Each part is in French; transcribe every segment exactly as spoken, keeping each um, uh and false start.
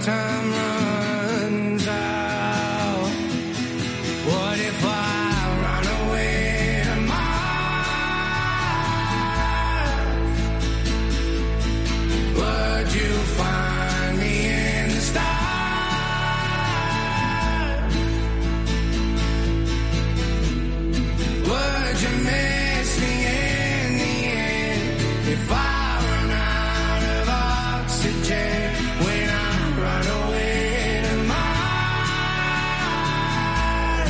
time runs out? What if I run away to Mars? Would you find me in the stars? Would you miss me in the end if I run out of oxygen? When I run away to Mars.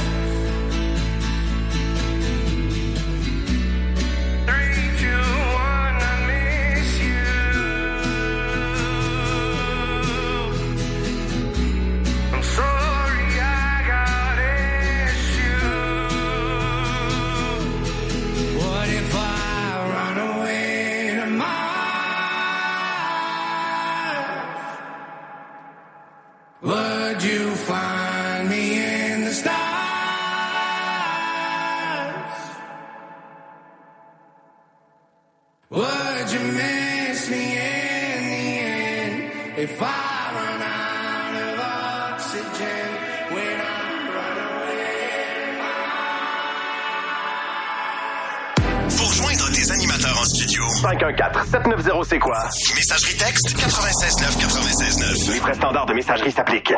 Three, two, one, I miss you. I'm sorry I got issues. What if I run away to Mars? Would you find me in the stars? Would you miss me in the end if I run out of oxygen when I run away? Pour joindre des animateurs en studio, cinq un quatre sept neuf zéro c'est quoi? messagerie texte quatre-vingt-seize neuf quatre-vingt-seize neuf. Les frais standards de messagerie s'appliquent.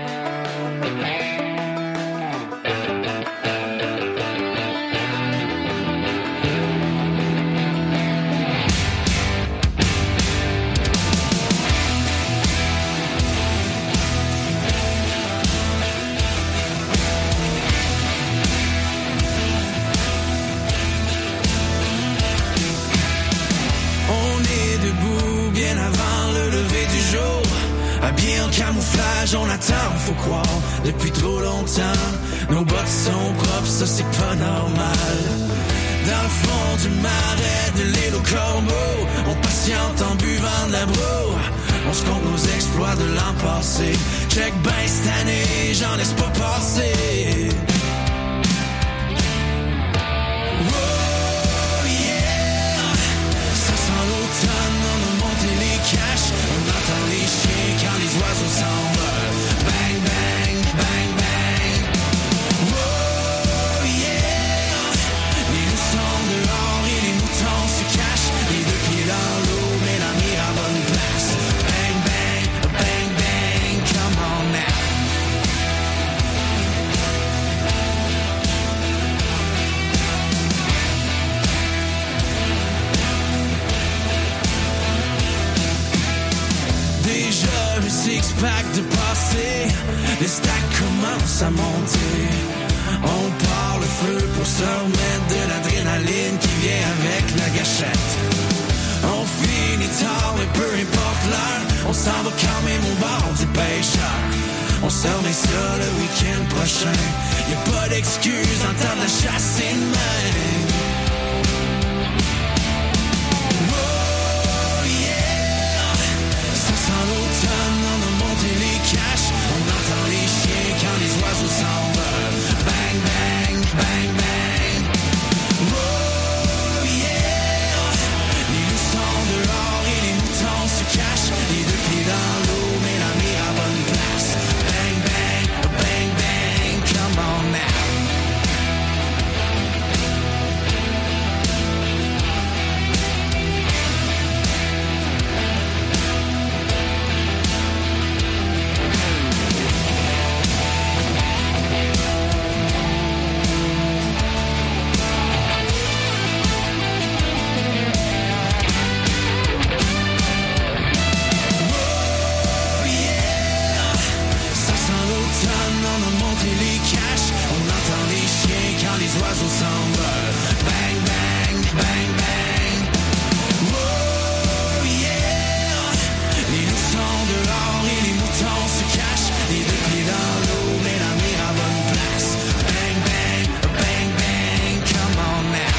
On est debout bien avant le lever du jour. Habillés en camouflage, on attend, faut croire, depuis trop longtemps. Nos bottes sont propres, ça c'est pas normal. Dans le fond du marais de l'île aux corbeaux, on patiente en buvant de la broue. On se compte nos exploits de l'an passé. Check ben cette année, j'en laisse pas passer. Oh yeah, ça sent l'automne, on a monté les caches. On entend les chiens quand les oiseaux s'envolent. Bang, bang, bang, bang. Oh yeah, les loups sont dehors et les moutons se cachent. Les deux pieds dans l'eau, mais la mire à bonne place. Bang, bang, bang, bang, come on now. Déjà un six-pack de passé, les stacks commencent à monter. On part le feu pour se remettre de l'adrénaline qui vient avec la gâchette. On finit tard, mais peu importe l'heure, on s'en va quand même au bord du pêcheur. On se remet ça le week-end prochain. Y'a pas d'excuse en temps de la chasse et de même. Oh yeah, ça sent l'automne, on a monté les caches. On entend les chiens quand les oiseaux s'envolent. Bang, bang, bang, bang. Oh yeah, les loups sont dehors et les moutons se cachent. Les deux pieds dans l'eau, mais la mire à bonne place. Bang, bang, bang, bang, come on now. Oh yeah, ça sent l'automne, on a monté les caches. On entend les chiens quand les oiseaux s'envolent. Bang, bang, bang, bang. Oh yeah, les loups sont dehors et les moutons se cachent. Les deux pieds dans l'eau, mais la mire à bonne place. Bang, bang, bang, bang, come on now.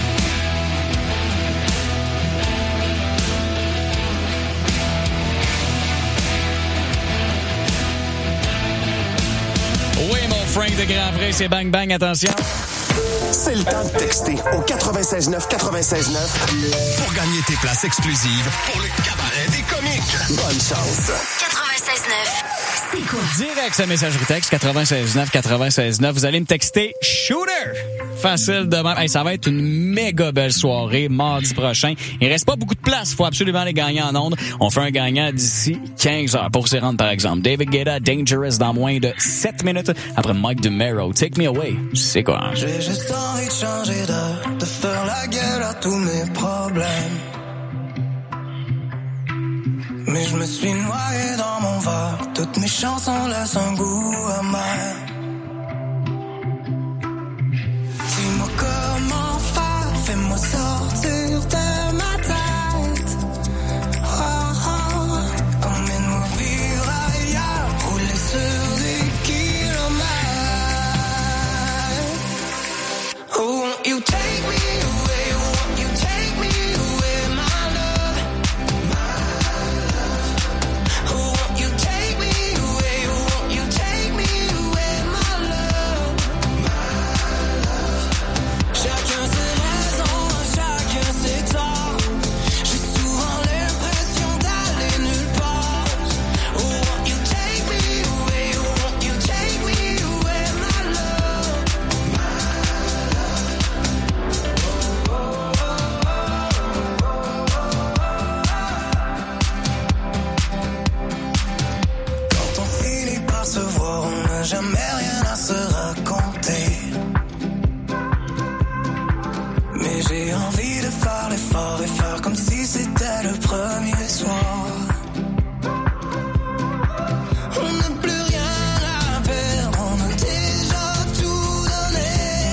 Oui, mon Frank de Grand Prix, c'est bang bang, attention. C'est le temps de texter au quatre-vingt-seize neuf quatre-vingt-seize neuf pour gagner tes places exclusives pour le cabaret des comiques. Bonne chance. quatre-vingt-seize neuf C'est quoi? Direct sa messagerie texte quatre-vingt-seize neuf quatre-vingt-seize neuf. Vous allez me texter Shooter. Facile de même. Hey, ça va être une méga belle soirée mardi prochain. Il reste pas beaucoup de place. Faut absolument les gagner en ondes. On fait un gagnant d'ici quinze heures pour s'y rendre, par exemple. David Guetta, Dangerous dans moins de sept minutes. Après Mike DeMero, Take Me Away. C'est quoi? J'ai juste envie de changer d'heure, de faire la gueule à tous mes problèmes. Mais je me suis noyé dans mon verre. Toutes mes chansons laissent un goût amer. Dis-moi comment faire, fais-moi sortir de ma tête. Oh, oh. Emmène-moi vivre ailleurs, rouler sur des kilomètres. Oh, won't you take me away, won't you take me away, my love. Jamais rien à se raconter. Mais j'ai envie de faire l'effort et faire comme si c'était le premier soir. On n'a plus rien à perdre, on a déjà tout donné.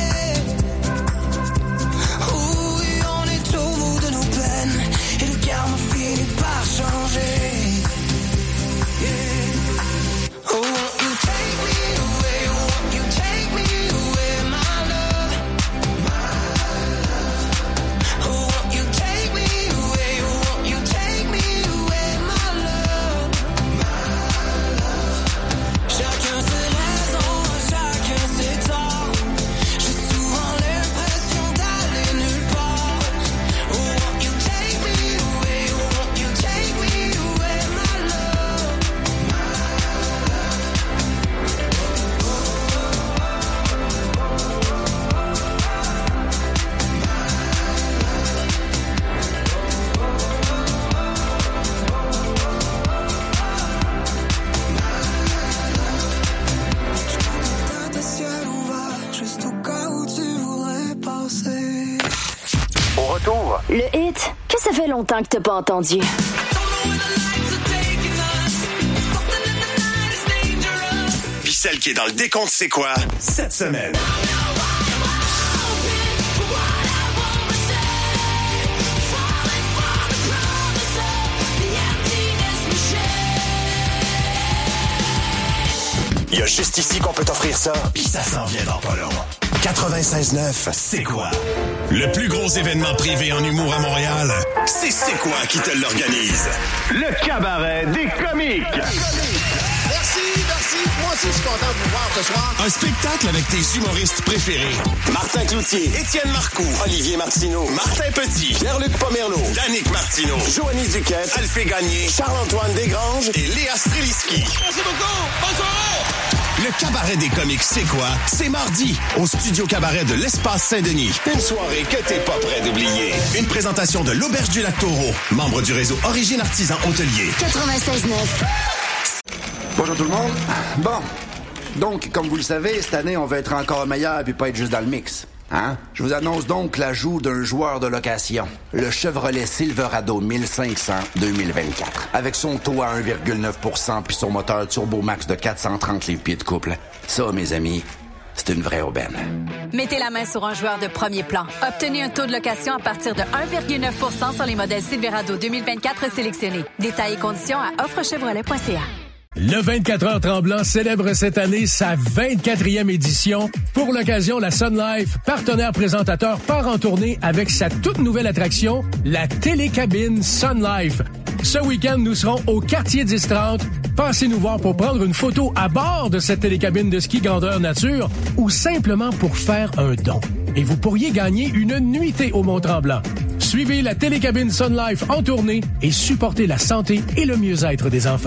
Oui, on est au bout de nos peines et le karma finit par changer. Yeah. Oh, won't you take me? Le hit que ça fait longtemps que t'as pas entendu. Puis celle qui est dans le décompte, c'est quoi? Cette semaine. Il y a juste ici qu'on peut t'offrir ça. Puis ça s'en vient dans pas long. quatre-vingt-seize neuf, c'est quoi? Le plus gros événement privé en humour à Montréal, c'est C'est quoi qui te l'organise? Le cabaret des comiques. Merci, merci. Moi aussi, je suis content de vous voir ce soir. Un spectacle avec tes humoristes préférés. Martin Cloutier, Étienne Marcoux, Olivier Martineau, Martin Petit, Pierre-Luc Pomerleau, Danick Martineau, Joanie Duquette, Alphée Gagné, Charles-Antoine Desgranges et Léa Streliski. Merci beaucoup. Bonne soirée. Le cabaret des comiques, c'est quoi? C'est mardi, au Studio Cabaret de l'Espace Saint-Denis. Une soirée que t'es pas prêt d'oublier. Une présentation de l'Auberge du Lac-Taureau, membre du réseau Origine Artisan Hôtelier. quatre-vingt-seize neuf. Bonjour tout le monde. Bon, donc, comme vous le savez, cette année, on veut être encore meilleur et pas être juste dans le mix. Hein? Je vous annonce donc l'ajout d'un joueur de location, le Chevrolet Silverado mille cinq cents deux mille vingt-quatre. Avec son taux à un virgule neuf pour cent puis son moteur Turbo Max de quatre cent trente livres-pieds de couple. Ça, mes amis, c'est une vraie aubaine. Mettez la main sur un joueur de premier plan. Obtenez un taux de location à partir de un virgule neuf pour cent sur les modèles Silverado deux mille vingt-quatre sélectionnés. Détails et conditions à offre chevrolet point c a. Le vingt-quatre heures Tremblant célèbre cette année sa vingt-quatrième édition. Pour l'occasion, la Sun Life, partenaire présentateur, part en tournée avec sa toute nouvelle attraction, la télécabine Sun Life. Ce week-end, nous serons au quartier dix trente. Passez nous voir pour prendre une photo à bord de cette télécabine de ski grandeur nature ou simplement pour faire un don. Et vous pourriez gagner une nuitée au Mont-Tremblant. Suivez la télécabine Sun Life en tournée et supportez la santé et le mieux-être des enfants.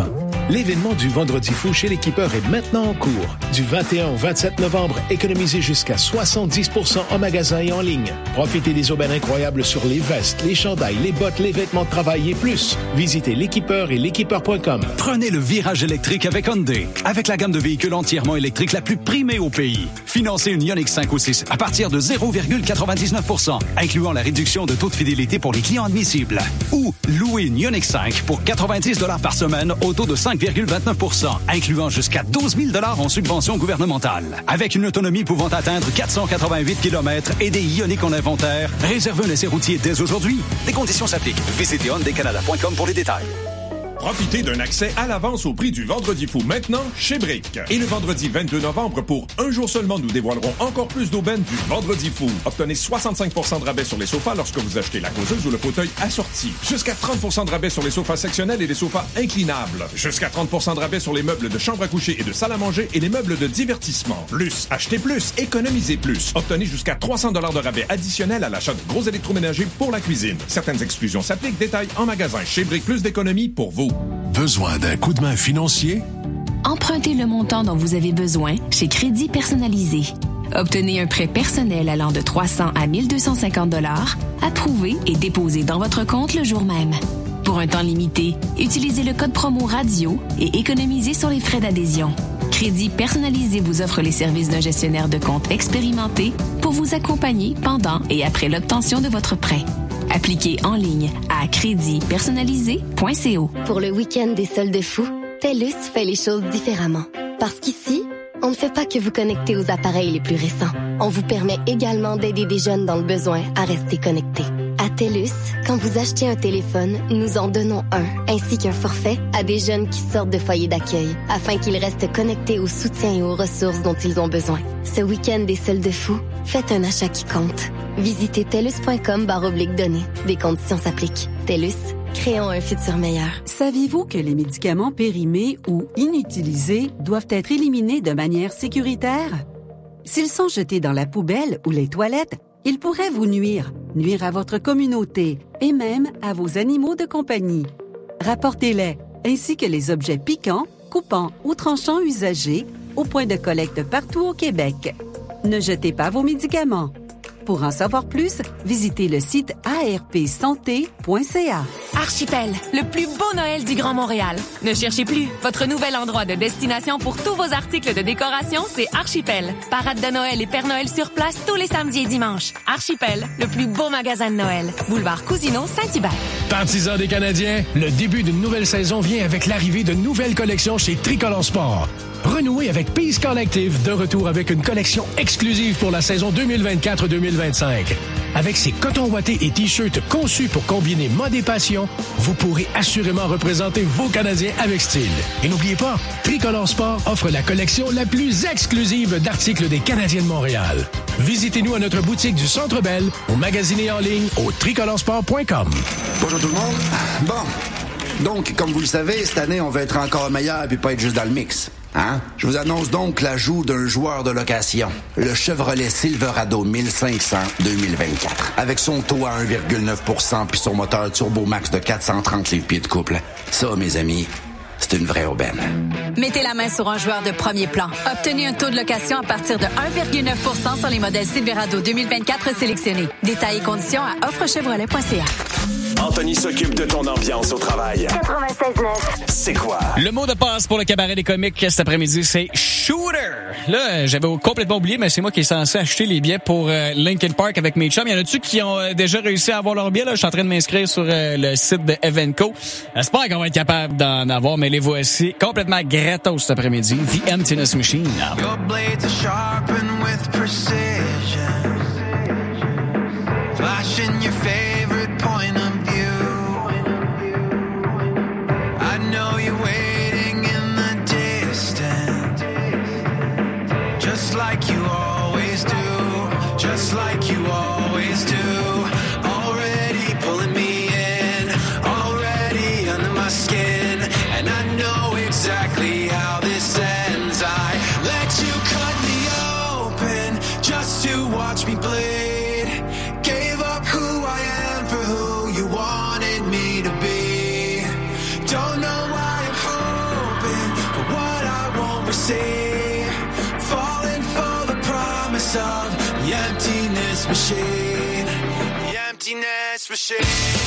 L'événement du Vendredi fou chez l'équipeur est maintenant en cours. Du vingt et un au vingt-sept novembre, économisez jusqu'à soixante-dix pour cent en magasin et en ligne. Profitez des aubaines incroyables sur les vestes, les chandails, les bottes, les vêtements de travail et plus. Visitez l'équipeur et l'équipeur point com. Prenez le virage électrique avec Hyundai. Avec la gamme de véhicules entièrement électriques la plus primée au pays. Financez une Ioniq cinq ou six à partir de zéro virgule quatre-vingt-dix-neuf pour cent, incluant la réduction de taux de fidélité pour les clients admissibles. Ou louez une Ioniq cinq pour quatre-vingt-dix dollars par semaine au taux de cinq virgule vingt-neuf pour cent, incluant jusqu'à douze mille dollars en subvention gouvernementale. Avec une autonomie pouvant atteindre quatre cent quatre-vingt-huit kilomètres et des Ioniq en inventaire, réservez un essai routier dès aujourd'hui. Des conditions s'appliquent. Visitez hyundai canada point com pour les détails. Profitez d'un accès à l'avance au prix du Vendredi fou maintenant chez Brick. Et le vendredi vingt-deux novembre, pour un jour seulement, nous dévoilerons encore plus d'aubaines du Vendredi fou. Obtenez soixante-cinq pour cent de rabais sur les sofas lorsque vous achetez la causeuse ou le fauteuil assorti. Jusqu'à trente pour cent de rabais sur les sofas sectionnels et les sofas inclinables. Jusqu'à trente pour cent de rabais sur les meubles de chambre à coucher et de salle à manger et les meubles de divertissement. Plus, achetez plus, économisez plus. Obtenez jusqu'à trois cents dollars de rabais additionnel à l'achat de gros électroménagers pour la cuisine. Certaines exclusions s'appliquent. Détails en magasin. Chez Brick, plus d'économies pour vous. Besoin d'un coup de main financier? Empruntez le montant dont vous avez besoin chez Crédit Personnalisé. Obtenez un prêt personnel allant de trois cents à mille deux cent cinquante dollars, approuvé et déposé dans votre compte le jour même. Pour un temps limité, utilisez le code promo radio et économisez sur les frais d'adhésion. Crédit Personnalisé vous offre les services d'un gestionnaire de compte expérimenté pour vous accompagner pendant et après l'obtention de votre prêt. Appliquez en ligne à crédit personnalisé point co. Pour le week-end des soldes fous, TELUS fait les choses différemment. Parce qu'ici, on ne fait pas que vous connecter aux appareils les plus récents. On vous permet également d'aider des jeunes dans le besoin à rester connectés. À TELUS, quand vous achetez un téléphone, nous en donnons un, ainsi qu'un forfait à des jeunes qui sortent de foyers d'accueil, afin qu'ils restent connectés au soutien et aux ressources dont ils ont besoin. Ce week-end des soldes fous, faites un achat qui compte. Visitez telus point com barre oblique données. Des conditions s'appliquent. TELUS, créons un futur meilleur. Saviez-vous que les médicaments périmés ou inutilisés doivent être éliminés de manière sécuritaire? S'ils sont jetés dans la poubelle ou les toilettes, ils pourraient vous nuire, nuire à votre communauté et même à vos animaux de compagnie. Rapportez-les, ainsi que les objets piquants, coupants ou tranchants usagés, au point de collecte partout au Québec. Ne jetez pas vos médicaments. Pour en savoir plus, visitez le site a r p santé point c a. Archipel, le plus beau Noël du Grand Montréal. Ne cherchez plus. Votre nouvel endroit de destination pour tous vos articles de décoration, c'est Archipel. Parade de Noël et Père Noël sur place tous les samedis et dimanches. Archipel, le plus beau magasin de Noël. Boulevard Cousineau, Saint-Hubert. Partisans des Canadiens, le début d'une nouvelle saison vient avec l'arrivée de nouvelles collections chez Tricolore Sport. Renouez avec Peace Collective, de retour avec une collection exclusive pour la saison deux mille vingt-quatre deux mille vingt-cinq. Avec ses cotons ouatés et t-shirts conçus pour combiner mode et passion, vous pourrez assurément représenter vos Canadiens avec style. Et n'oubliez pas, Tricolore Sport offre la collection la plus exclusive d'articles des Canadiens de Montréal. Visitez-nous à notre boutique du Centre Bell, au magazine et en ligne au tricolore sport point com. Bonjour tout le monde. Bon, donc, comme vous le savez, cette année, on veut être encore meilleur et pas être juste dans le mix. Hein? Je vous annonce donc l'ajout d'un joueur de location, le Chevrolet Silverado mille cinq cents deux mille vingt-quatre. Avec son taux à un virgule neuf pour cent puis son moteur Turbo Max de quatre cent trente livres-pieds de couple. Ça, mes amis, c'est une vraie aubaine. Mettez la main sur un joueur de premier plan. Obtenez un taux de location à partir de un virgule neuf pour cent sur les modèles Silverado deux mille vingt-quatre sélectionnés. Détails et conditions à offre chevrolet point c a. Anthony s'occupe de ton ambiance au travail. quatre-vingt-seize neuf. C'est quoi? Le mot de passe pour le cabaret des comiques cet après-midi, c'est shooter. Là, j'avais complètement oublié, mais c'est moi qui est censé acheter les billets pour euh, Linkin Park avec mes chums. Il y en a-tu qui ont euh, déjà réussi à avoir leurs billets? Là, je suis en train de m'inscrire sur euh, le site de Evenco. J'espère qu'on va être capable d'en avoir, mais les voici complètement gratos cet après-midi. The Emptiness Machine. Your blades are sharpened with precision, flashing your favorite point of view. I know you're waiting in the distance, just like you always do, just like you always do. Already pulling me in, already under my skin, and I know exactly how this ends. I let you cut me open just to watch me bleed. Gave up who I am for who you sea, falling for the promise of the emptiness machine, the emptiness machine.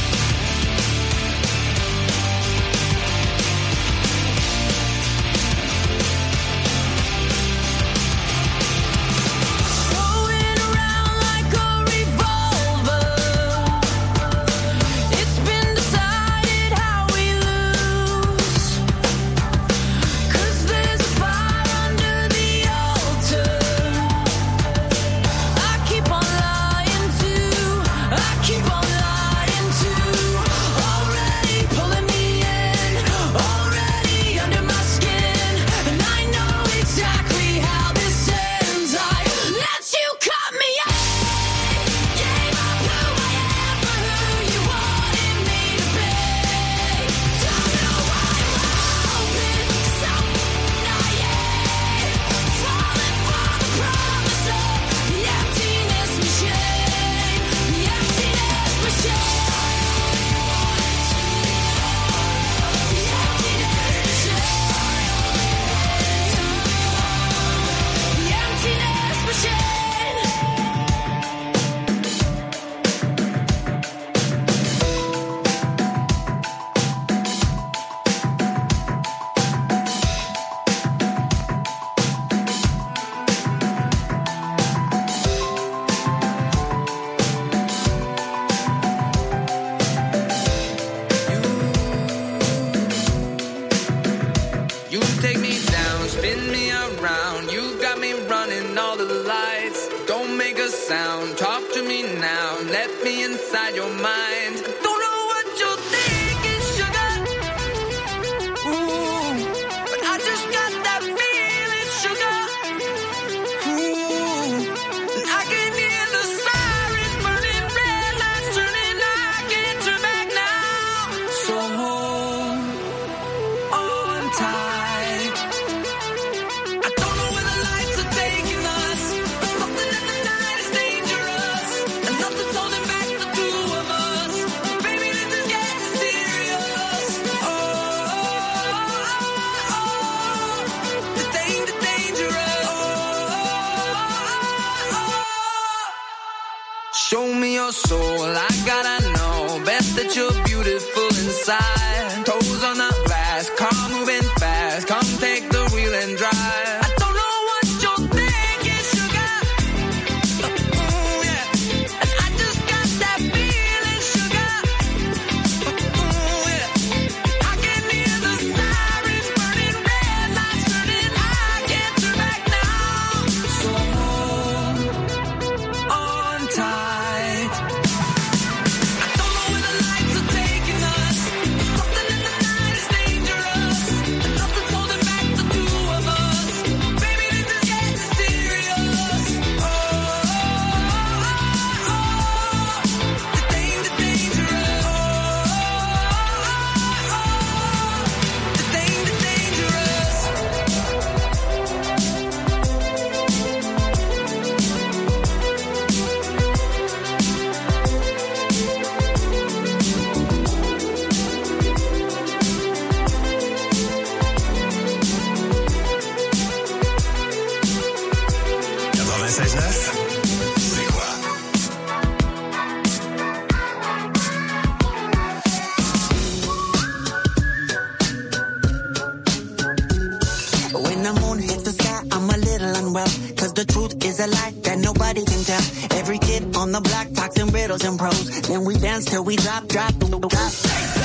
Till we drop, drop, drop.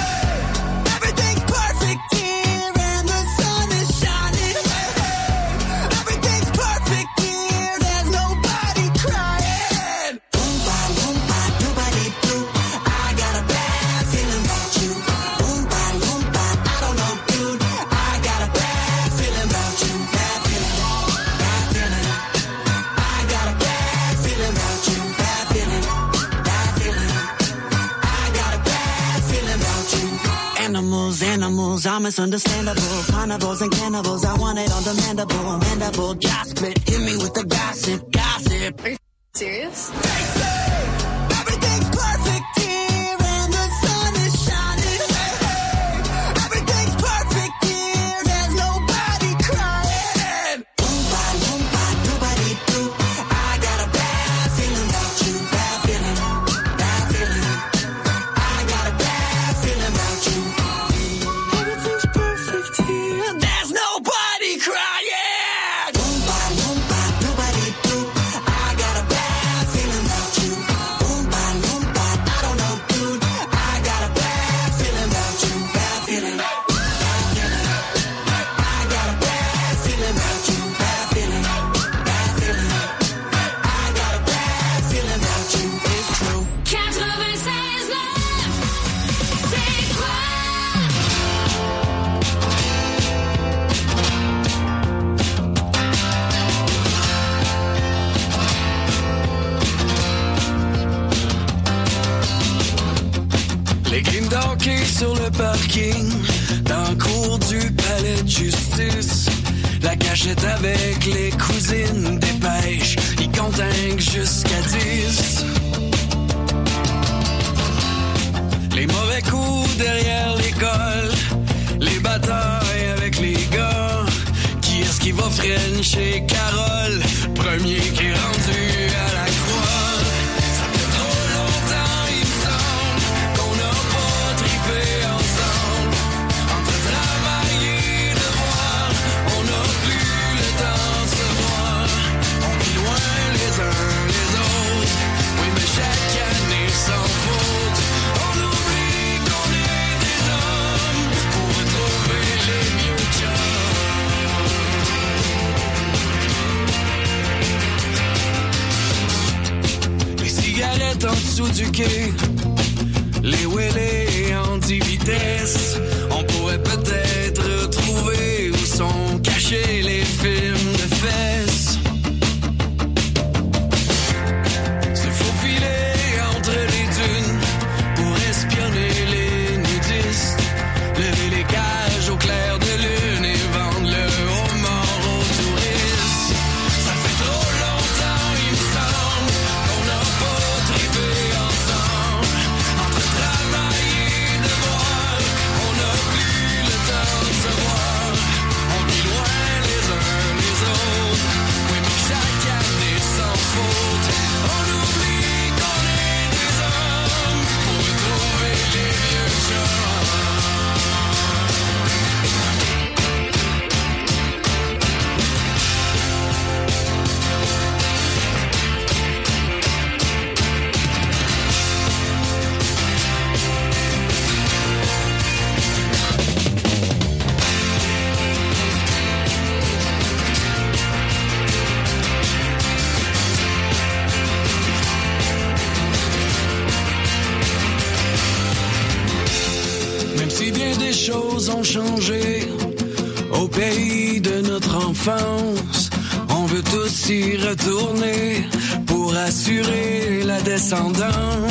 Everything's perfect here and the sun is shining. Everything's perfect here, there's nobody crying. Boom, ba, boom, ba, doobity doo. I got a bad feeling about you. Boom, ba, boom, ba, I don't know, dude. I got a bad feeling about you. Bad feeling, bad feeling. I got a bad feeling about you. Bad feeling, bad feeling. Animals, animals, I'm misunderstandable. Carnivores and cannibals, I want it on the mandible. Mandible, jaw split, hit me with the gossip, gossip. Are you serious? Everything's perfect here and the sun is shining. Everything's perfect here, there's nobody crying. sur le parking, dans le cours du palais de justice. La cachette avec les cousines dépêche, ils continguent jusqu'à dix. Les mauvais coups derrière l'école, les batailles avec les gars. Qui est-ce qui va frencher Carole, premier qui est rendu à la croix? Ça fait trop longtemps, il me semble, qu'on n'a pas trippé ensemble. Entre travail et devoir, on n'a plus le temps de se voir. On vit loin les uns les autres, oui mais chaque année sans faute. On oublie qu'on est des hommes pour retrouver les mieux chums. Cigarettes en dessous du quai, les wheelés en dix vitesses. On pourrait peut-être retrouver où sont cachés les films de fesses. Se faufiler entre les dunes pour espionner les nudistes. Lever les cages au clair de lune et vendre le homard aux touristes. Ça fait trop longtemps, il me semble, qu'on n'a pas trippé ensemble. Entre travail et devoir, on n'a plus le temps de se voir. On vit loin les uns les autres, oui mais chaque année sans faute. On oublie qu'on est des hommes pour retrouver les vieux chums. Même si bien des choses ont changé au pays de notre enfance, on veut tous y retourner pour assurer la descendance.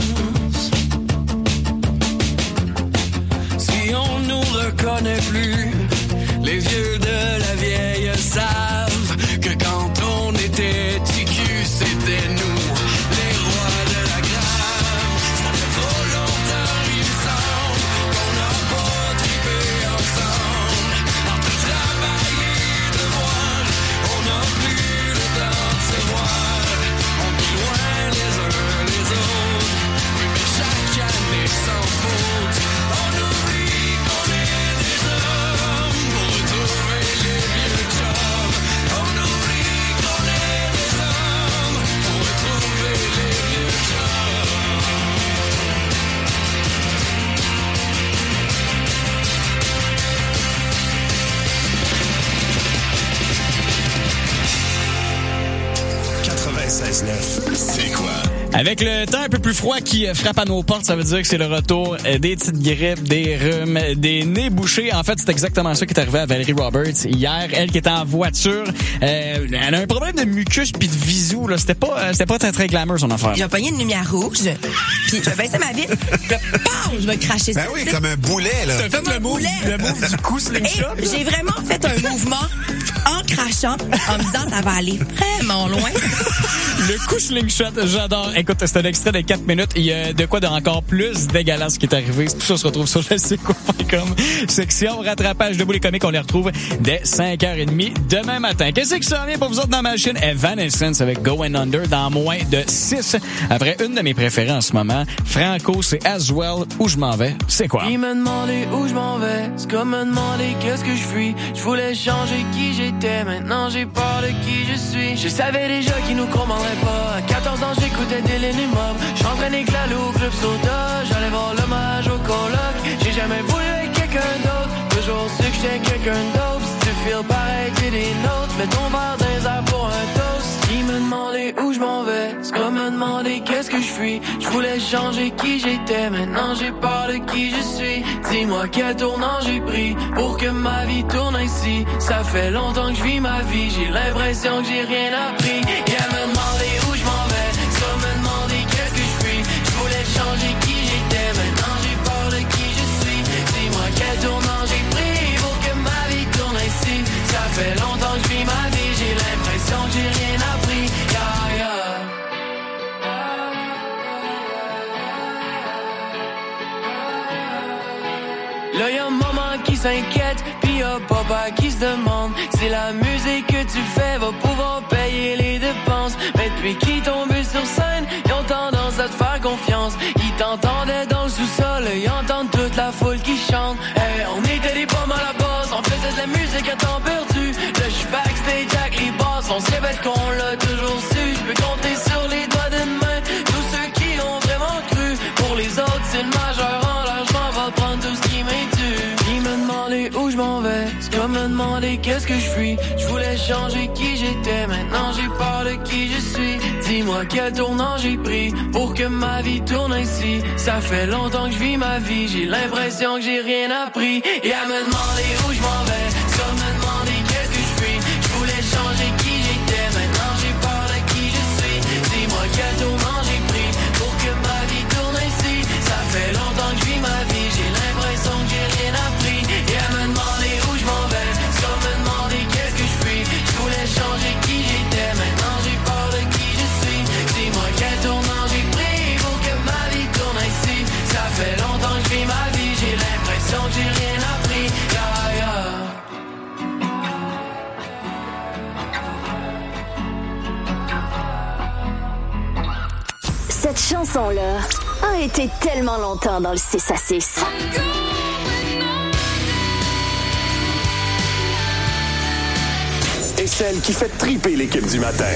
Si on nous reconnaît plus, les vieux de la vieille savent que quand on était T Q, c'était nous, les rois de la grave. Ça fait trop longtemps, il me semble, qu'on n'a pas trippé ensemble. Entre travail et devoir, on n'a plus le temps de se voir. On vit loin les uns les autres, oui mais chaque année sans faute. On oublie qu'on est des hommes pour retrouver les vieux jobs. On oublie qu'on est des hommes pour retrouver les vieux jobs. quatre-vingt-seize neuf, c'est quoi? Avec le temps un peu plus froid qui frappe à nos portes, ça veut dire que c'est le retour des petites grippes, des rhumes, des nez bouchés. En fait, c'est exactement ça qui est arrivé à Valérie Roberts hier. Elle qui était en voiture, euh, elle a un problème de mucus puis de visou. Là, c'était pas, euh, c'était pas très très glamour son affaire. J'ai pogné une lumière rouge, puis je vais baisser ma vitre, je pars, je vais cracher ça. Ben oui, comme un boulet là. T'as fait le move, le move du coup slingshot. Et j'ai vraiment fait un mouvement en crachant, en me disant ça va aller vraiment loin. Le coup slingshot, j'adore. Écoute, c'est un extrait de quatre minutes. Il y a de quoi de encore plus dégueulasse qui est arrivé. Tout ça se retrouve sur le site point com. Section rattrapage debout les comiques. On les retrouve dès cinq heures trente demain matin. Qu'est-ce que ça vient pour vous autres dans ma machine? Evanescence avec Going Under dans moins de six. Après une de mes préférées en ce moment, Franco, c'est As Well. Où je m'en vais, c'est quoi? Il m'a demandé où je m'en vais, c'est comme me demander qu'est-ce que je fuis. Je voulais changer qui j'étais, maintenant j'ai peur de qui je suis. Je savais déjà qu'ils nous commanderait pas. À quatorze ans j'écoutais des lignes mobs. J'entraînais que la loup, club soda. J'allais voir l'hommage au coloc. J'ai jamais voulu être quelqu'un d'autre. Toujours su que j'étais quelqu'un d'autre. Si tu feels pareil que des nôtres, mets ton verre dans les airs pour un toast. Il me demandait où je m'en vais, c'est comme me demander qu'est-ce que je fuis. Je voulais changer qui j'étais, maintenant j'ai peur de qui je suis. Dis-moi quel tournant j'ai pris pour que ma vie tourne ainsi. Ça fait longtemps que je vis ma vie, j'ai l'impression que j'ai rien appris. Et elle me demandait où je m'en vais, c'est comme me demander qu'est-ce que je suis. Je voulais changer qui j'étais, maintenant j'ai peur de qui je suis. s'inquiète, pis y'a papa qui se demande si la musique que tu fais va pouvoir payer les dépenses. Mais depuis qu'ils tombent sur scène, ils ont tendance à te faire confiance. Ils t'entendaient dans le sous-sol, ils entendent toute la foule qui chante. Hey, on était des pommes à la base, on faisait de la musique à temps perdu. Là j'suis backstage avec les boss, on se répète qu'on l'a toujours su. J'peux compter sur les doigts d'une main tous ceux qui ont vraiment cru. Pour les autres c'est le majeur en l'argent, va prendre tout ce qui m'est dû. Ils me demandaient où je m'en vais, c'est comme me demander qu'est-ce que je suis. Je voulais changer qui j'étais, maintenant j'ai peur de qui je suis. Dis-moi quel tournant j'ai pris pour que ma vie tourne ainsi. Ça fait longtemps que je vis ma vie, j'ai l'impression que j'ai rien appris. Et à me demander où je m'en vais, c'est comme me demander qu'est-ce que je suis. Je voulais changer qui j'étais, maintenant j'ai peur de qui je suis. Dis-moi quel tournant j'ai pris pour que ma vie tourne ainsi. Ça fait longtemps que je vis ma vie, j'ai l'impression que j'ai rien appris. Et à me demander où je m'en vais, c'est comme me demander qu'est-ce que je suis. Je voulais changer qui j'étais, maintenant j'ai peur de qui je suis. Dis-moi quel tournant j'ai pris pour que ma vie tourne ainsi. Ça fait longtemps que je vis ma vie, j'ai l'impression que j'ai rien appris. Yeah, yeah. Cette chanson-là a été tellement longtemps dans le six à six. Et celle qui fait triper l'équipe du matin.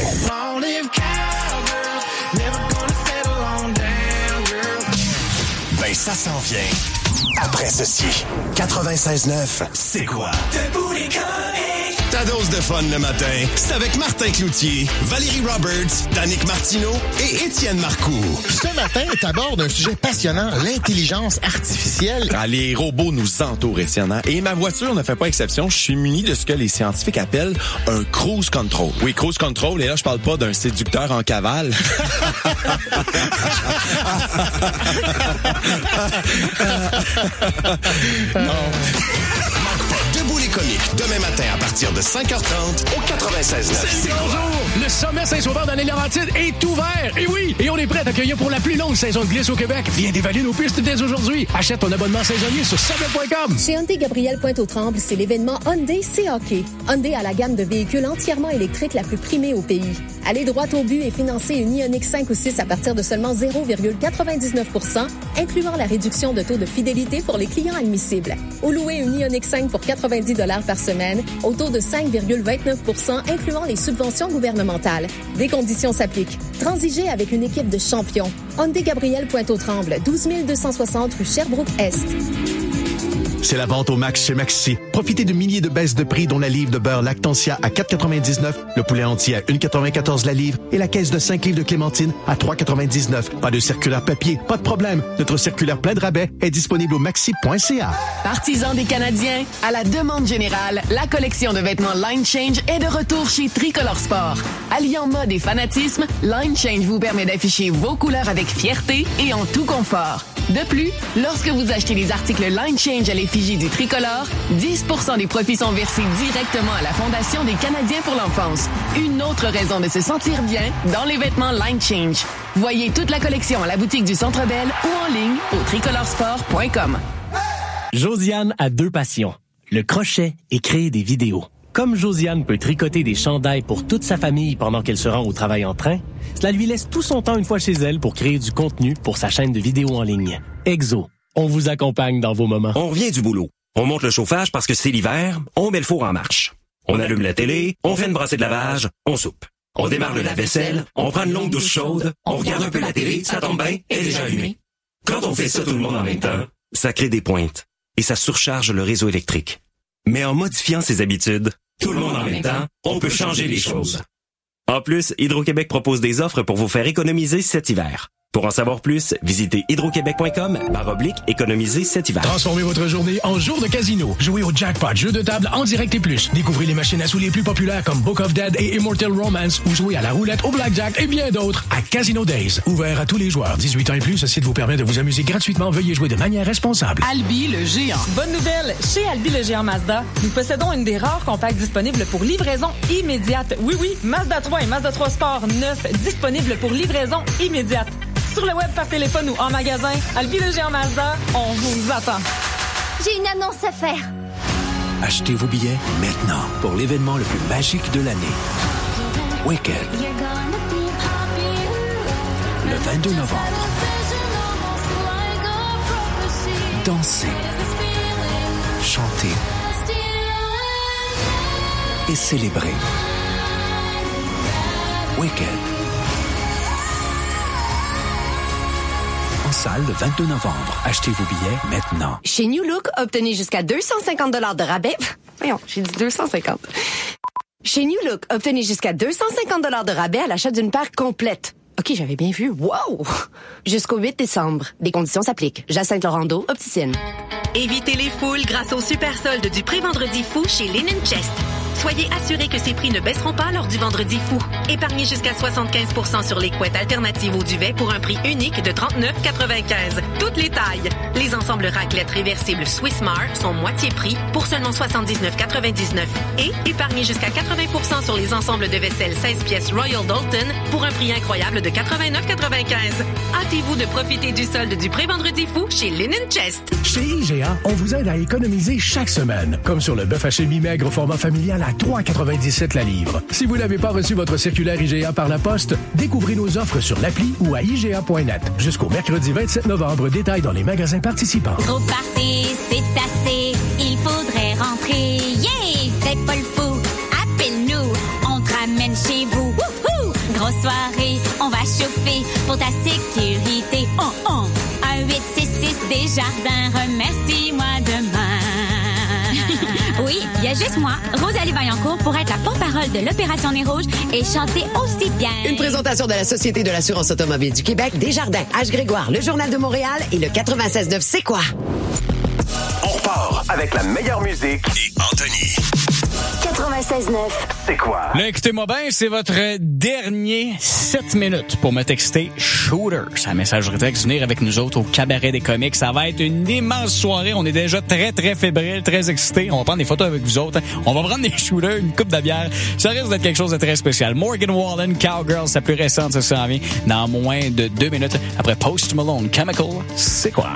Ben, ça s'en vient. Après ceci, quatre-vingt-seize neuf, c'est quoi? Debout les comiques! Ta dose de fun le matin, c'est avec Martin Cloutier, Valérie Roberts, Danick Martineau et Étienne Marcoux. Ce matin, tu abordes un sujet passionnant, l'intelligence artificielle. Ah, les robots nous entourent, Étienne. Et ma voiture ne fait pas exception. Je suis muni de ce que les scientifiques appellent un cruise control. Oui, cruise control. Et là, je parle pas d'un séducteur en cavale. Non. Debout les comiques, demain matin à partir de cinq heures trente au quatre-vingt-seize neuf. C'est bonjour! Le sommet Saint-Sauveur dans les Laurentides est ouvert! Et oui! Et on est prêt à t'accueillir pour la plus longue saison de glisse au Québec. Viens dévaler nos pistes dès aujourd'hui. Achète ton abonnement saisonnier sur summit point com. Chez Hyundai Gabriel Pointe-aux-Trembles, c'est l'événement Hyundai C A K. Hyundai a la gamme de véhicules entièrement électriques la plus primée au pays. Allez droit au but et financez une Ioniq cinq ou six à partir de seulement zéro virgule quatre-vingt-dix-neuf pour cent, incluant la réduction de taux de fidélité pour les clients admissibles. Ou louez une Ioniq cinq pour quatre-vingt-dix dollars par semaine, au taux de cinq virgule vingt-neuf pour cent, incluant les subventions gouvernementales. Des conditions s'appliquent. Transigez avec une équipe de champions. Hyundai Gabriel Pointe-aux-Trembles, douze mille deux cent soixante rue Sherbrooke-Est. C'est la vente au max chez Maxi. Profitez de milliers de baisses de prix, dont la livre de beurre Lactantia à quatre quatre-vingt-dix-neuf, le poulet entier à un virgule quatre-vingt-quatorze la livre et la caisse de cinq livres de clémentine à trois quatre-vingt-dix-neuf. Pas de circulaire papier, pas de problème. Notre circulaire plein de rabais est disponible au maxi point c a. Partisans des Canadiens, à la demande générale, la collection de vêtements Line Change est de retour chez Tricolor Sport. Alliant mode et fanatisme, Line Change vous permet d'afficher vos couleurs avec fierté et en tout confort. De plus, lorsque vous achetez des articles Line Change à l'effigie du tricolore, dix pour cent des profits sont versés directement à la Fondation des Canadiens pour l'enfance. Une autre raison de se sentir bien dans les vêtements Line Change. Voyez toute la collection à la boutique du Centre Bell ou en ligne au tricolore sport point com. Josiane a deux passions, le crochet et créer des vidéos. Comme Josiane peut tricoter des chandails pour toute sa famille pendant qu'elle se rend au travail en train, cela lui laisse tout son temps une fois chez elle pour créer du contenu pour sa chaîne de vidéos en ligne. Exo, on vous accompagne dans vos moments. On revient du boulot. On monte le chauffage parce que c'est l'hiver, on met le four en marche. On allume la télé, on fait une brassée de lavage, on soupe. On démarre le lave-vaisselle, on prend une longue douche chaude, on regarde un peu la télé, ça tombe bien, elle est déjà allumée. Quand on fait ça tout le monde en même temps, ça crée des pointes et ça surcharge le réseau électrique. Mais en modifiant ses habitudes, tout le monde en même temps, on peut changer les choses. En plus, Hydro-Québec propose des offres pour vous faire économiser cet hiver. Pour en savoir plus, visitez hydroquebec point com barre oblique économiser cet hiver. Transformez votre journée en jour de casino. Jouez au jackpot, jeu de table en direct et plus. Découvrez les machines à sous les plus populaires comme Book of Dead et Immortal Romance ou jouez à la roulette, au blackjack et bien d'autres à Casino Days. Ouvert à tous les joueurs. dix-huit ans et plus, ce site vous permet de vous amuser gratuitement. Veuillez jouer de manière responsable. Albi le géant. Bonne nouvelle! Chez Albi le géant Mazda, nous possédons une des rares compacts disponibles pour livraison immédiate. Oui, oui, Mazda trois et Mazda trois Sport neuf disponibles pour livraison immédiate. Sur le web, par téléphone ou en magasin, Albi le géant Mazda, on vous attend. J'ai une annonce à faire. Achetez vos billets maintenant pour l'événement le plus magique de l'année. Wicked. Le vingt-deux novembre. Dansez. Chantez. Et célébrer. Wicked. En salle le vingt-deux novembre. Achetez vos billets maintenant. Chez New Look, obtenez jusqu'à deux cent cinquante dollars de rabais. Voyons, j'ai dit deux cent cinquante. Chez New Look, obtenez jusqu'à deux cent cinquante dollars de rabais à l'achat d'une paire complète. OK, j'avais bien vu. Wow! Jusqu'au huit décembre. Des conditions s'appliquent. Jacinthe Laurando, opticienne. Évitez les foules grâce au super solde du pré-vendredi fou chez Linen Chest. Soyez assurés que ces prix ne baisseront pas lors du vendredi fou. Épargnez jusqu'à soixante-quinze pour cent sur les couettes alternatives au duvet pour un prix unique de trente-neuf quatre-vingt-quinze. Toutes les tailles. Les ensembles raclettes réversibles Swissmar sont moitié prix pour seulement soixante-dix-neuf quatre-vingt-dix-neuf. Et épargnez jusqu'à quatre-vingts pour cent sur les ensembles de vaisselle seize pièces Royal Dalton pour un prix incroyable de quatre-vingt-neuf quatre-vingt-quinze. Hâtez-vous de profiter du solde du pré-vendredi fou chez Linen Chest. Chez I G A, on vous aide à économiser chaque semaine. Comme sur le bœuf haché mi-maigre format familial à trois quatre-vingt-dix-sept la livre. Si vous n'avez pas reçu votre circulaire I G A par la poste, découvrez nos offres sur l'appli ou à I G A point net. Jusqu'au mercredi vingt-sept novembre, détail dans les magasins participants. Gros party, c'est assez, il faudrait rentrer. Yeah! Fais pas le fou, appelle-nous, on te ramène chez vous. Wouhou! Grosse soirée, on va chauffer pour ta sécurité. Oh, oh. Un huit six six Desjardins, remercie-moi demain. Oui, il y a juste moi, Rosalie Vaillancourt, pour être la porte-parole de l'Opération Nez Rouge et chanter aussi bien. Une présentation de la Société de l'assurance automobile du Québec, Desjardins, H. Grégoire, le Journal de Montréal et le quatre-vingt-seize neuf C'est quoi? On repart avec la meilleure musique et Anthony. quatre-vingt-seize neuf C'est quoi? Là, écoutez-moi bien, c'est votre dernier sept minutes pour me texter Shooter. C'est un messagerie texte, venir avec nous autres au Cabaret des comiques. Ça va être une immense soirée. On est déjà très, très fébrile, très excités. On va prendre des photos avec vous autres. On va prendre des shooters, une coupe de bière. Ça risque d'être quelque chose de très spécial. Morgan Wallen, Cowgirl, sa plus récente, ça s'en vient dans moins de deux minutes. Après Post Malone, Chemical, c'est quoi?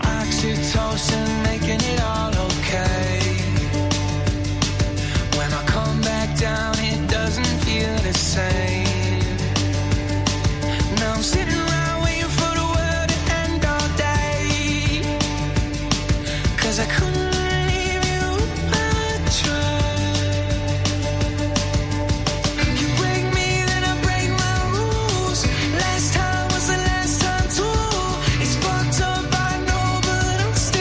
Down, it doesn't feel the same. Now I'm sitting around waiting for the world to end all day. Cause I couldn't leave you if I tried. You break me, then I break my rules. Last time was the last time too. It's fucked up, I know, but I'm still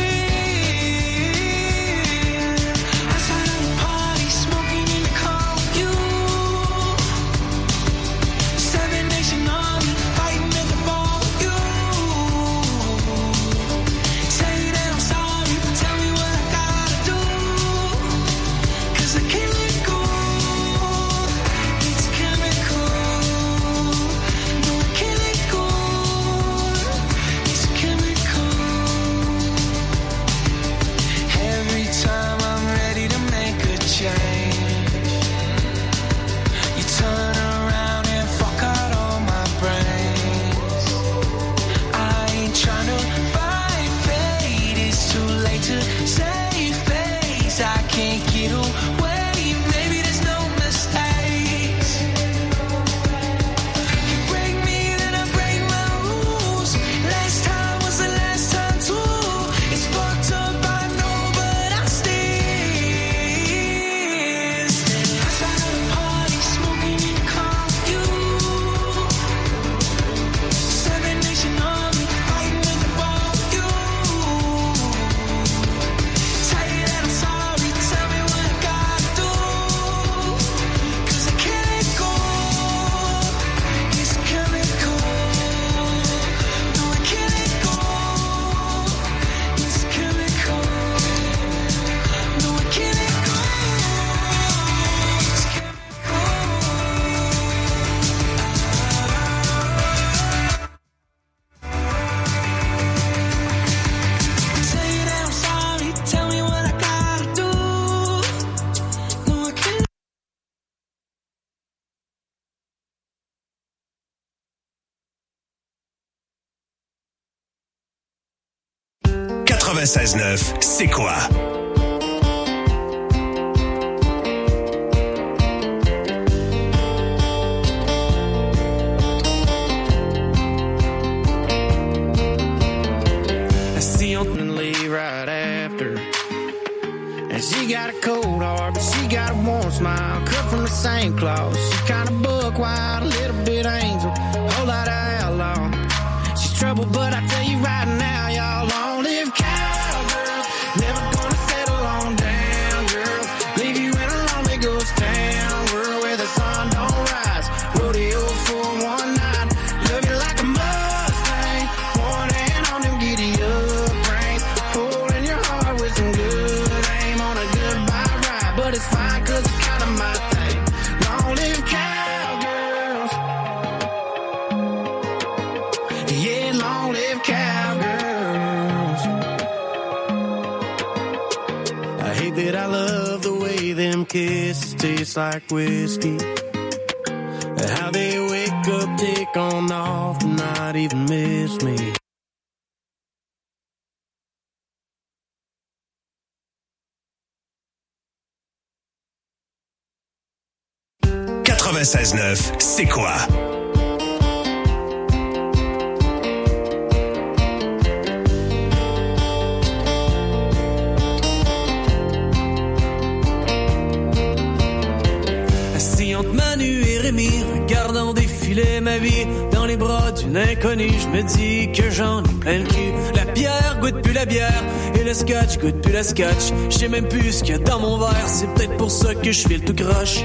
outside of the party, smoking in the car. quatre-vingt-seize neuf, c'est quoi? from the same cloth. She kind of buck wild, a little bit angel, whole lot of outlaw. She's trouble, but I tell you right now, y'all long live cowgirls. Never gonna settle on down, girls. Leave you in a lonely ghost town, world where the sun don't rise. Rodeo for one night, love you like a Mustang. One hand on them giddy up reins, pulling your heart with some good aim on a goodbye ride. But it's fine, cause it's kinda my thing. Long live cowgirls. Yeah, long live cowgirls. I hate that I love the way them kisses taste like whiskey. How they wake up, take on off, and not even miss me. quatre-vingt-seize neuf, c'est quoi? Assis entre Manu et Rémi, regardant défiler ma vie dans les bras d'une inconnue, je me dis que j'en ai plein le cul. La bière goûte plus la bière et le scotch goûte plus la scotch. Je sais même plus ce qu'il y a dans mon verre, c'est peut-être pour ça que je file tout croche.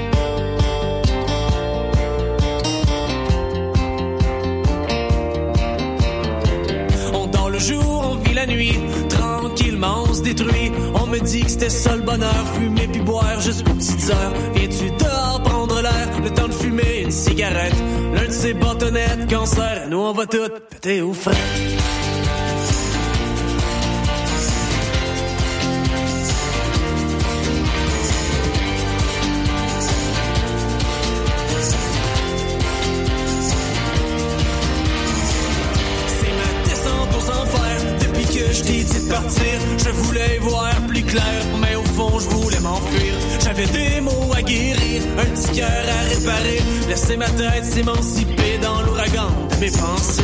On dort le jour, on vit la nuit, tranquillement on se détruit. On me dit que c'était ça le bonheur, fumer puis boire jusqu'aux petites heures. Viens-tu dehors prendre l'air, le temps de fumer une cigarette. L'un de ces bâtonnettes, cancer, nous on va tout péter au frais. Je t'ai dit de partir, je voulais y voir plus clair, mais au fond je voulais m'enfuir. J'avais des mots à guérir, un petit cœur à réparer. Laisser ma tête s'émanciper dans l'ouragan de mes pensées.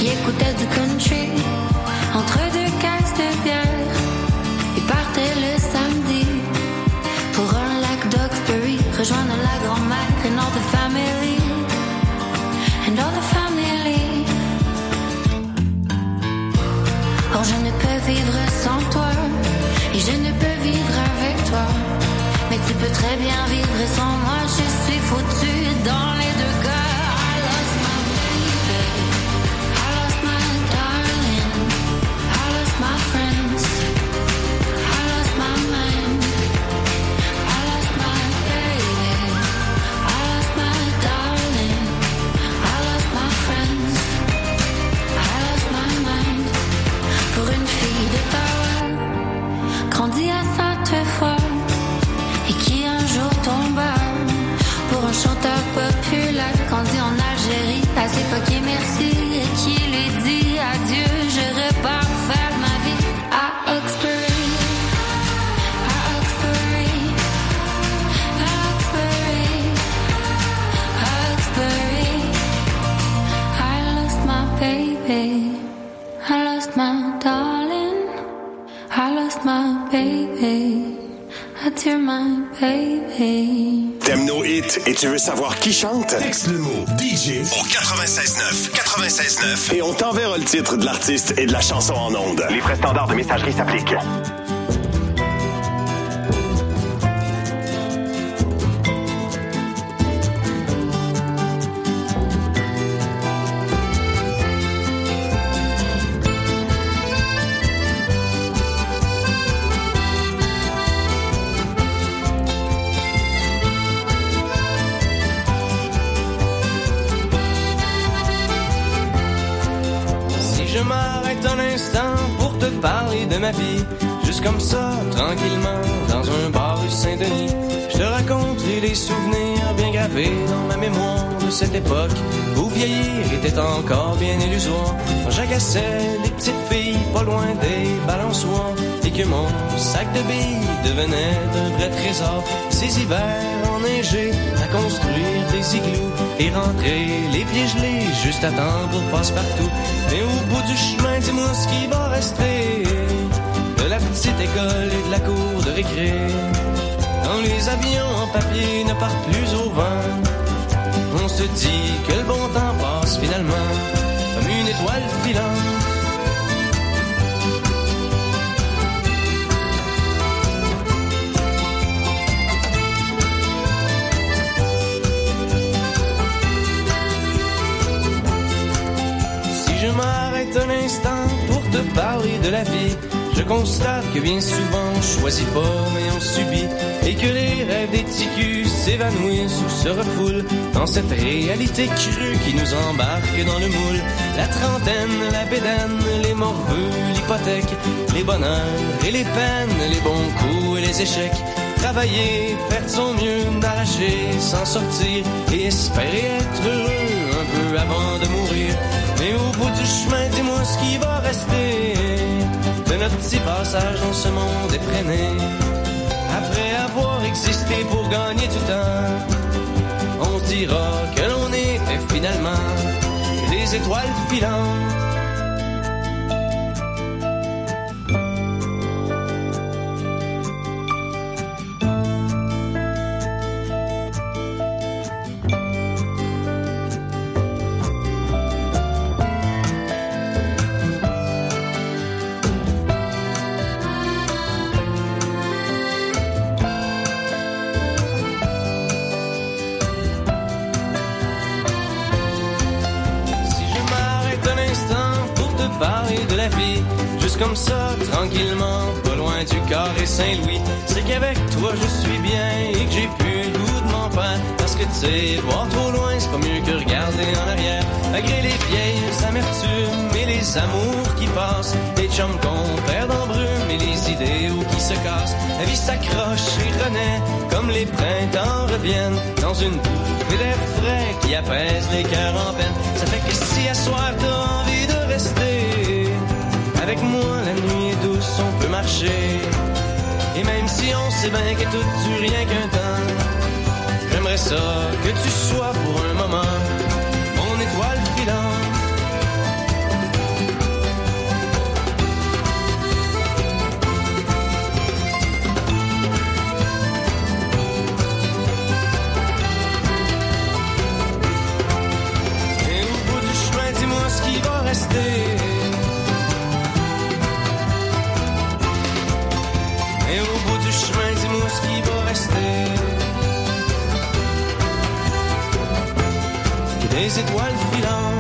qui écoutait du country entre deux caisses de bière. Ils partaient le samedi pour un lac d'Oxbury, rejoindre la grand-mère and all the family, and all the family. Or je ne peux vivre sans toi, et je ne peux vivre avec toi. Mais tu peux très bien vivre sans moi, je suis foutue dans les deux cas. I lost my baby, I lost my darling, I lost my friends, I lost my mind, I lost my baby, I lost my darling, I lost my friends, I lost my mind. Pour une fille d'Ottawa, grandie à Sainte-Foy, et qui un jour tomba pour un chanteur populaire grandi en Algérie, assez fucké merci, et qui lui dit adieu, je repars faire ma vie à Oxbury, à Oxbury, à Oxbury, à Oxbury. I lost my baby, I lost my darling, I lost my baby. Adieu, my baby. T'aimes nos hits et tu veux savoir qui chante? Texte le mot D J au quatre-vingt-seize neuf. quatre-vingt-seize neuf. Et on t'enverra le titre de l'artiste et de la chanson en ondes. Les frais standards de messagerie s'appliquent. Parler de ma vie, juste comme ça, tranquillement, dans un bar rue Saint-Denis. Je te raconterai les souvenirs bien gravés dans ma mémoire de cette époque où vieillir était encore bien illusoire. Quand j'agaçais les petites filles pas loin des balançoires et que mon sac de billes devenait un vrai trésor. Ces hivers enneigés à construire des igloos et rentrer les pieds gelés juste à temps pour passe-partout. Mais au bout du chemin, dis-moi ce qui va rester de la petite école et de la cour de récré. Quand les avions en papier ne partent plus au vent, on se dit que le bon temps passe finalement comme une étoile filante. Si je m'arrête un instant pour te parler de la vie, je constate que bien souvent on choisit pas mais on subit, et que les rêves des ticus s'évanouissent ou se refoulent dans cette réalité crue qui nous embarque dans le moule. La trentaine, la bédaine, les morveux, l'hypothèque, les bonheurs et les peines, les bons coups et les échecs. Travailler, faire de son mieux, d'arracher, s'en sortir et espérer être heureux un peu avant de mourir. Mais au bout du chemin, dis-moi ce qui va rester de notre petit passage dans ce monde effréné. Après avoir existé pour gagner du temps, on se dira que l'on était finalement des étoiles filantes. Comme ça, tranquillement, pas loin du carré Saint-Louis. C'est qu'avec toi je suis bien et que j'ai plus le goût de m'en faire. Parce que tu sais, voir trop loin, c'est pas mieux que regarder en arrière. Malgré les vieilles amertumes et les amours qui passent, les chums qu'on perd en brume et les idéaux qui se cassent, la vie s'accroche et renaît comme les printemps reviennent dans une bouffée d'air frais qui apaise les cœurs en peine. Ça fait que si à soir t'as envie de rester avec moi, la nuit est douce, on peut marcher. Et même si on sait bien que tout dure rien qu'un temps, j'aimerais ça que tu sois pour un moment mon étoile filante. rester. Et au bout du chemin, dis-moi ce qui va rester. Des étoiles filantes.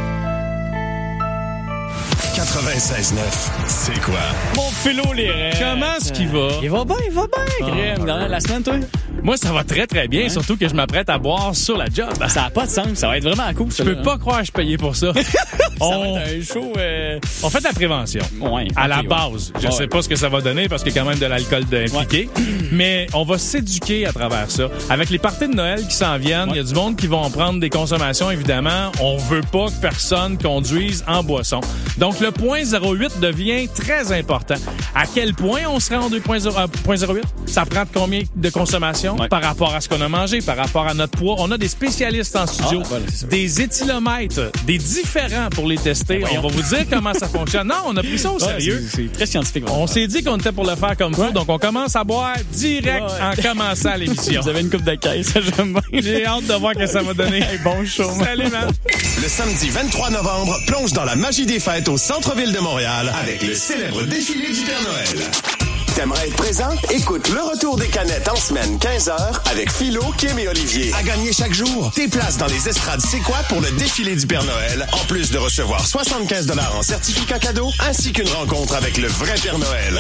quatre-vingt-seize neuf, c'est quoi? Mon Philo, les rêves. Comment est-ce qu'il va? Il va bien, il va bien, Ah, Grim. Dans la semaine, toi? Moi, ça va très, très bien, Ouais. surtout que je m'apprête à boire sur la job. Ça n'a pas de sens. Ça va être vraiment cool, Je ça. peux pas croire que je payais pour ça. Ça on... va être un show... Euh... on fait de la prévention. Ouais, à ok, la ouais. base. Je Ouais. sais pas ce que ça va donner parce qu'il y a quand même de l'alcool impliqué. Ouais. Mais on va s'éduquer à travers ça. Avec les parties de Noël qui s'en viennent, il ouais. y a du monde qui vont prendre des consommations, évidemment. On veut pas que personne conduise en boisson. Donc, le point zéro huit devient très important. À quel point on se rend au deux point zéro huit? Ça prend de combien de consommation ouais. par rapport à ce qu'on a mangé, par rapport à notre poids? On a des spécialistes en studio, ah, voilà, des éthylomètres, des différents pour les tester. Ben, on va vous dire comment ça fonctionne. Non, on a pris ça au ouais, sérieux. C'est, c'est très scientifique. On s'est dit qu'on était pour le faire comme ça, ouais. donc on commence à boire direct ouais. en commençant l'émission. Vous avez une coupe de caisse, ça j'aime bien. J'ai hâte de voir ce que ça va donner. Hey, bon show. Salut, man. Le samedi vingt-trois novembre, plonge dans la magie des fêtes au centre-ville de Montréal avec le célèbre défilé du Père Noël. T'aimerais être présent? Écoute le retour des canettes en semaine quinze heures avec Philo, Kim et Olivier. À gagner chaque jour, tes places dans les estrades C'est quoi pour le défilé du Père Noël, en plus de recevoir soixante-quinze dollars en certificat cadeau, ainsi qu'une rencontre avec le vrai Père Noël.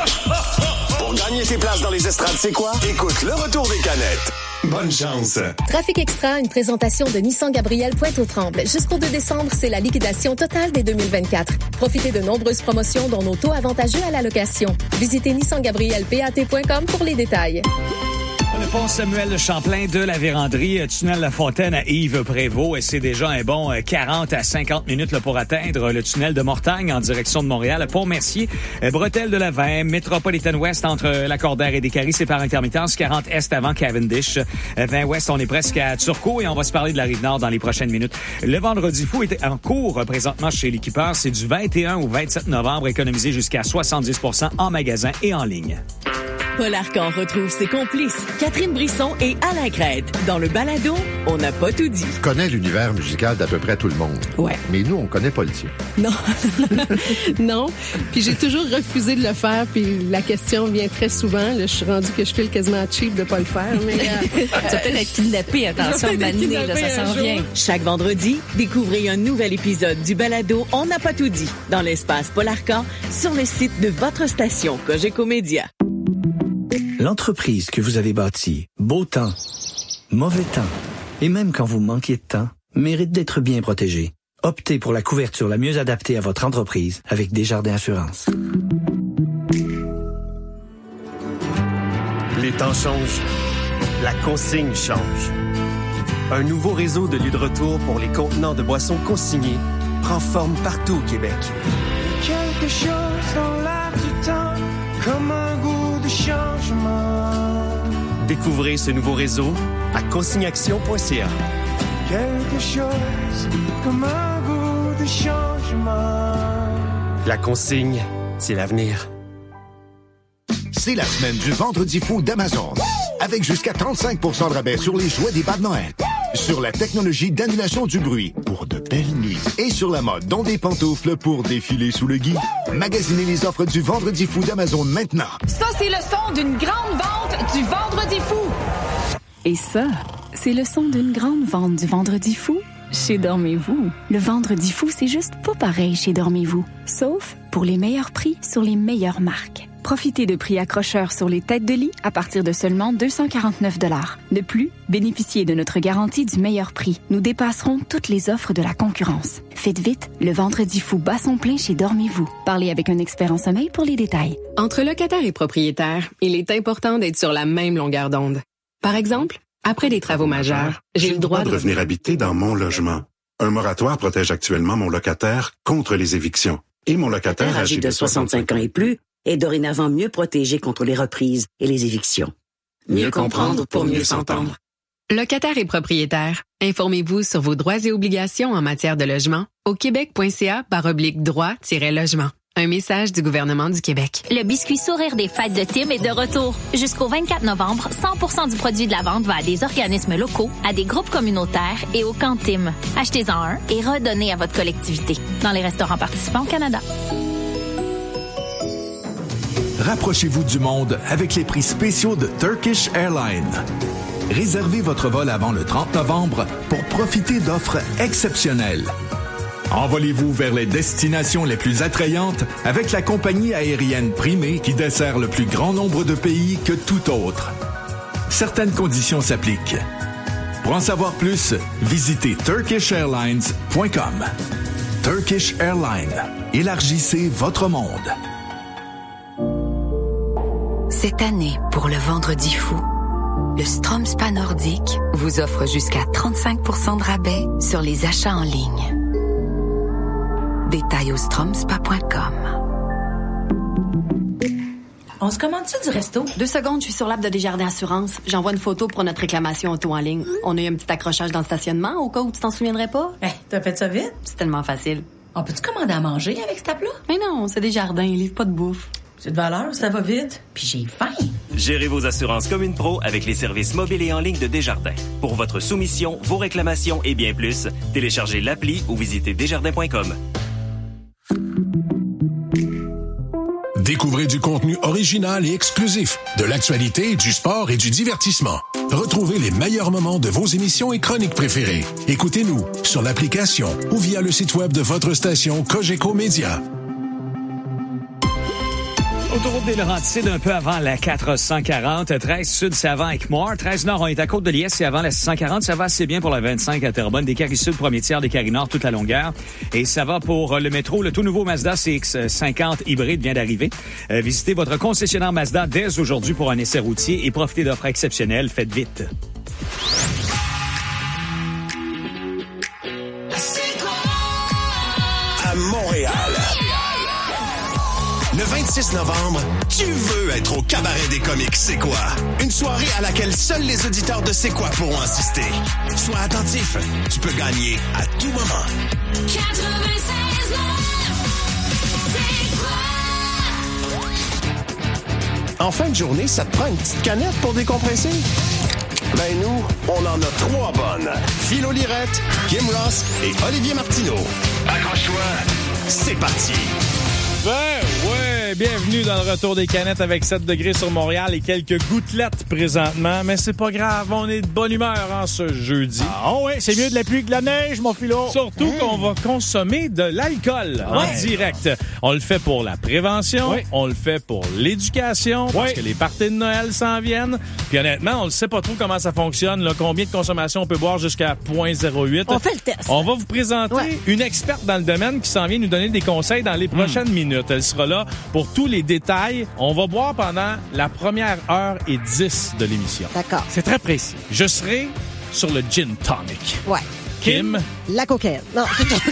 Pour gagner tes places dans les estrades C'est quoi? Écoute le retour des canettes. Bonne chance. Trafic Extra, une présentation de Nissan Gabriel Pointe-aux-Trembles. Jusqu'au deux décembre, c'est la liquidation totale des deux mille vingt-quatre. Profitez de nombreuses promotions dont nos taux avantageux à la location. Visitez nissan gabriel p a t point com pour les détails. Le pont Samuel Champlain de la Vérandrie, tunnel La Fontaine à Yves-Prévost, et c'est déjà un bon quarante à cinquante minutes là, pour atteindre le tunnel de Mortagne en direction de Montréal, Pont-Mercier, Bretelle de la Vin, Métropolitaine Ouest entre Lacordaire et Descaries, c'est par intermittence, quarante Est avant Cavendish, vingt Ouest, on est presque à Turcot et on va se parler de la Rive-Nord dans les prochaines minutes. Le Vendredi fou est en cours présentement chez l'équipeur, c'est du vingt et un au vingt-sept novembre, économisé jusqu'à soixante-dix pour cent en magasin et en ligne. Paul Arcan retrouve ses complices, Catherine Brisson et Alain Crête. Dans le balado, on n'a pas tout dit. Je connais l'univers musical d'à peu près tout le monde. Ouais. Mais nous, on connaît pas le tien. Non. Non. Puis j'ai toujours refusé de le faire, puis la question vient très souvent. Là, je suis rendue que je file quasiment cheap de pas le faire. Mais euh, tu vas peut-être être kidnappé, attention, Mané, là, ça s'en vient. Chaque vendredi, découvrez un nouvel épisode du balado On n'a pas tout dit dans l'espace Paul Arcan sur le site de votre station Cogeco Média. L'entreprise que vous avez bâtie, beau temps, mauvais temps, et même quand vous manquiez de temps, mérite d'être bien protégée. Optez pour la couverture la mieux adaptée à votre entreprise avec Desjardins Assurance. Les temps changent. La consigne change. Un nouveau réseau de lieux de retour pour les contenants de boissons consignés prend forme partout au Québec. Quelque chose dans l'air du temps, comme un goût de changement. Découvrez ce nouveau réseau à consignaction point c a. Quelque chose comme un goût de changement. La consigne, c'est l'avenir. C'est la semaine du Vendredi fou d'Amazon. Avec jusqu'à trente-cinq pour cent de rabais sur les jouets des Pâtes Noël. Sur la technologie d'annulation du bruit pour de belles nuits. Et sur la mode, dont des pantoufles pour défiler sous le gui. Magasinez les offres du Vendredi fou d'Amazon maintenant. Ça, c'est le son d'une grande vente du Vendredi fou. Et ça, c'est le son d'une grande vente du Vendredi fou chez Dormez-vous. Le Vendredi fou, c'est juste pas pareil chez Dormez-vous. Sauf pour les meilleurs prix sur les meilleures marques. Profitez de prix accrocheurs sur les têtes de lit à partir de seulement deux cent quarante-neuf dollars. De plus, bénéficiez de notre garantie du meilleur prix. Nous dépasserons toutes les offres de la concurrence. Faites vite, le Vendredi fou bat son plein chez Dormez-vous. Parlez avec un expert en sommeil pour les détails. Entre locataire et propriétaire, il est important d'être sur la même longueur d'onde. Par exemple, après des travaux majeurs, j'ai le droit de revenir habiter dans mon logement. Un moratoire protège actuellement mon locataire contre les évictions. Et mon locataire âgé de soixante-cinq ans et plus est dorénavant mieux protégé contre les reprises et les évictions. Mieux comprendre pour mieux s'entendre. Locataires et propriétaires, informez-vous sur vos droits et obligations en matière de logement au québec point c a barre oblique droit tiret logement. Un message du gouvernement du Québec. Le biscuit sourire des fêtes de Tim est de retour. Jusqu'au vingt-quatre novembre, cent pour cent du produit de la vente va à des organismes locaux, à des groupes communautaires et au camp Tim. Achetez-en un et redonnez à votre collectivité. Dans les restaurants participants au Canada. Rapprochez-vous du monde avec les prix spéciaux de Turkish Airlines. Réservez votre vol avant le trente novembre pour profiter d'offres exceptionnelles. Envolez-vous vers les destinations les plus attrayantes avec la compagnie aérienne primée qui dessert le plus grand nombre de pays que tout autre. Certaines conditions s'appliquent. Pour en savoir plus, visitez turkish airlines point com. Turkish Airlines. Élargissez votre monde. Cette année, pour le Vendredi fou, le Strom Spa Nordique vous offre jusqu'à trente-cinq pour cent de rabais sur les achats en ligne. Détails au strom spa point com. On se commande-tu du resto? Deux secondes, je suis sur l'app de Desjardins Assurance. J'envoie une photo pour notre réclamation auto en ligne. On a eu un petit accrochage dans le stationnement, au cas où tu t'en souviendrais pas. Eh, hey, t'as fait ça vite? C'est tellement facile. On peut-tu commander à manger avec cette app-là? Mais non, c'est Desjardins, ils livrent pas de bouffe. C'est de valeur, ça va vite. Puis j'ai faim. Gérez vos assurances comme une pro avec les services mobiles et en ligne de Desjardins. Pour votre soumission, vos réclamations et bien plus, téléchargez l'appli ou visitez desjardins point com. Découvrez du contenu original et exclusif, de l'actualité, du sport et du divertissement. Retrouvez les meilleurs moments de vos émissions et chroniques préférées. Écoutez-nous sur l'application ou via le site web de votre station Cogeco Média. Autoroute des Laurentides, un peu avant la quatre cent quarante. treize Sud, c'est avant Eichmore. treize Nord, on est à Côte-de-Liesse, c'est avant la six cent quarante. Ça va assez bien pour la vingt-cinq à Terrebonne. Des Caries Sud, premier tiers, des Caries Nord, toute la longueur. Et ça va pour le métro. Le tout nouveau Mazda C X cinquante hybride vient d'arriver. Euh, visitez votre concessionnaire Mazda dès aujourd'hui pour un essai routier et profitez d'offres exceptionnelles. Faites vite. À Montréal. Le vingt-six novembre, tu veux être au Cabaret des comiques C'est quoi? Une soirée à laquelle seuls les auditeurs de C'est quoi pourront assister. Sois attentif, tu peux gagner à tout moment. quatre-vingt-seize C'est quoi? En fin de journée, ça te prend une petite canette pour décompresser? Ben nous, on en a trois bonnes. Philo Lirette, Kim Ross et Olivier Martineau. Accroche-toi, c'est parti! Ben ouais, bienvenue dans le retour des canettes avec sept degrés sur Montréal et quelques gouttelettes présentement, mais c'est pas grave, on est de bonne humeur en ce jeudi. Ah ouais, c'est mieux de la pluie que de la neige, mon philo. Surtout mmh. qu'on va consommer de l'alcool ouais. en direct. On le fait pour la prévention, ouais. on le fait pour l'éducation, parce ouais. que les parties de Noël s'en viennent. Puis honnêtement, on ne sait pas trop comment ça fonctionne, là, combien de consommation on peut boire jusqu'à zéro virgule zéro huit. On fait le test. On va vous présenter ouais. une experte dans le domaine qui s'en vient nous donner des conseils dans les prochaines mmh. minutes. Elle sera là pour tous les détails. On va boire pendant la première heure et dix de l'émission. D'accord. C'est très précis. Je serai sur le gin tonic. Ouais. Kim? La cocaïne. Non, c'est une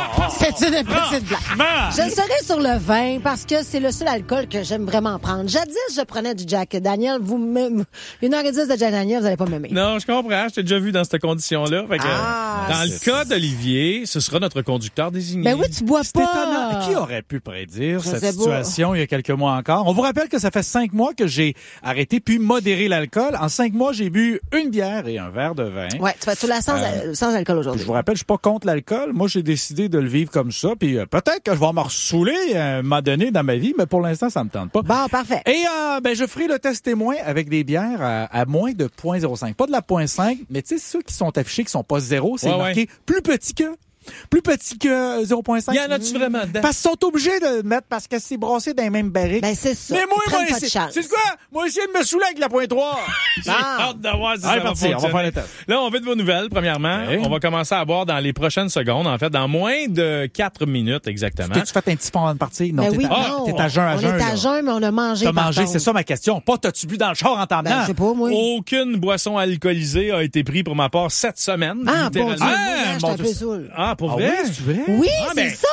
petite blague. Je serai sur le vin parce que c'est le seul alcool que j'aime vraiment prendre. Jadis, je prenais du Jack Daniel. Vous me... Une heure et dix de Jack Daniel, vous n'allez pas m'aimer. Non, je comprends. Je t'ai déjà vu dans cette condition-là. Fait que, ah, dans le cas d'Olivier, ce sera notre conducteur désigné. Ben oui, tu bois c'est pas. Étonnant. Qui aurait pu prédire je cette situation il y a quelques mois encore? On vous rappelle que ça fait cinq mois que j'ai arrêté puis modéré l'alcool. En cinq mois, j'ai bu une bière et un verre de vin. Ouais, tu vas tout là sans, euh, sans alcool aujourd'hui. Je vous rappelle, je suis pas contre l'alcool. Moi, j'ai décidé de le vivre comme ça. Puis euh, peut-être que je vais me ressouler à un moment donné dans ma vie, mais pour l'instant, ça me tente pas. Bon, parfait. Et euh, ben, je ferai le test témoin avec des bières à, à moins de zéro virgule zéro cinq. Pas de la zéro virgule cinq, mais tu sais, ceux qui sont affichés, qui sont pas zéro, c'est ouais, marqué ouais. plus petit que... Plus petit que zéro virgule cinq. Y en a-tu vraiment dedans? Parce qu'ils sont obligés de le mettre parce que c'est brassé dans les mêmes barriques. Ben, c'est ça. Mais moi, moi, c'est, c'est quoi? Moi, essayer de me saouler avec la pointe trois. J'ai hâte d'avoir si Allez, ça parti, va on va faire le test. Là, on fait de vos nouvelles, premièrement. Oui. On va commencer à boire dans les prochaines secondes. En fait, dans moins de quatre minutes, exactement. T'as-tu fait un petit pont avant de partir? Non, ben t'es, oui, à... non. Oh, t'es à jeun à on jeun. On est à jeun, mais on a mangé. T'as mangé, contre. c'est ça ma question. Pas t'as-tu bu dans le char en t'emmenant? Ben, je sais pas, moi. Aucune boisson alcoolisée a été prise pour ma part cette semaine. Ah, bon Dieu, ah, moi, je suis un peu saoul. Ah, pour ah, vrai? Oui, c'est vrai? Oui, ah, c'est ben, ça,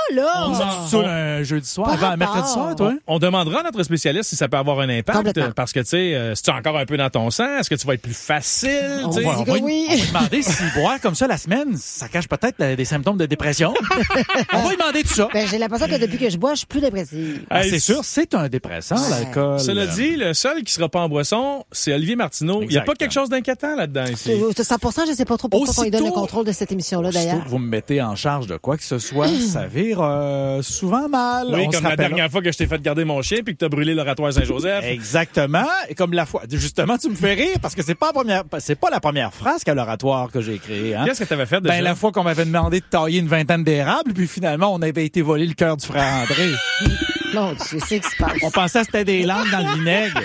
là! On se saoule un jeudi soir, avant un mercredi soir, toi? On, on demandera à notre spécialiste si ça peut avoir un impact. Complètement. Parce que, tu sais, euh, si tu as encore un peu dans ton sang, est-ce que tu vas être plus facile? On tu sais? va, on va- oui. on va lui demander si boire comme ça la semaine, ça cache peut-être euh, des symptômes de dépression. On va lui demander tout ça. Ben, j'ai l'impression que depuis que je bois, je suis plus dépressive. Ah, Hey, c'est sûr, c'est un dépressant, l'alcool. Cela dit, le seul qui sera pas en boisson, c'est Olivier Martineau. Il n'y a pas quelque chose d'inquiétant là-dedans ici. C'est cent pour cent, je sais pas trop pourquoi on lui donne le contrôle de cette émission-là, Aussitôt d'ailleurs. que vous me mettez en charge de quoi que ce soit, ça vire euh, souvent mal. Oui, On comme se la rappelle- dernière fois que je t'ai fait garder mon chien puis que tu as brûlé l'oratoire Saint-Joseph. Exactement. Et comme la fois, justement, tu me fais rire parce que c'est pas la première, c'est pas la première frasque à l'oratoire que j'ai créée. Hein? Qu'est-ce que tu avais fait déjà? Ben, la fois qu'on m'avait demandé de tailler une vingtaine d'érables, puis finalement, on avait été volé le cœur du frère André. Non, tu sais ce qui se passe. On pensait que c'était des langues dans le vinaigre.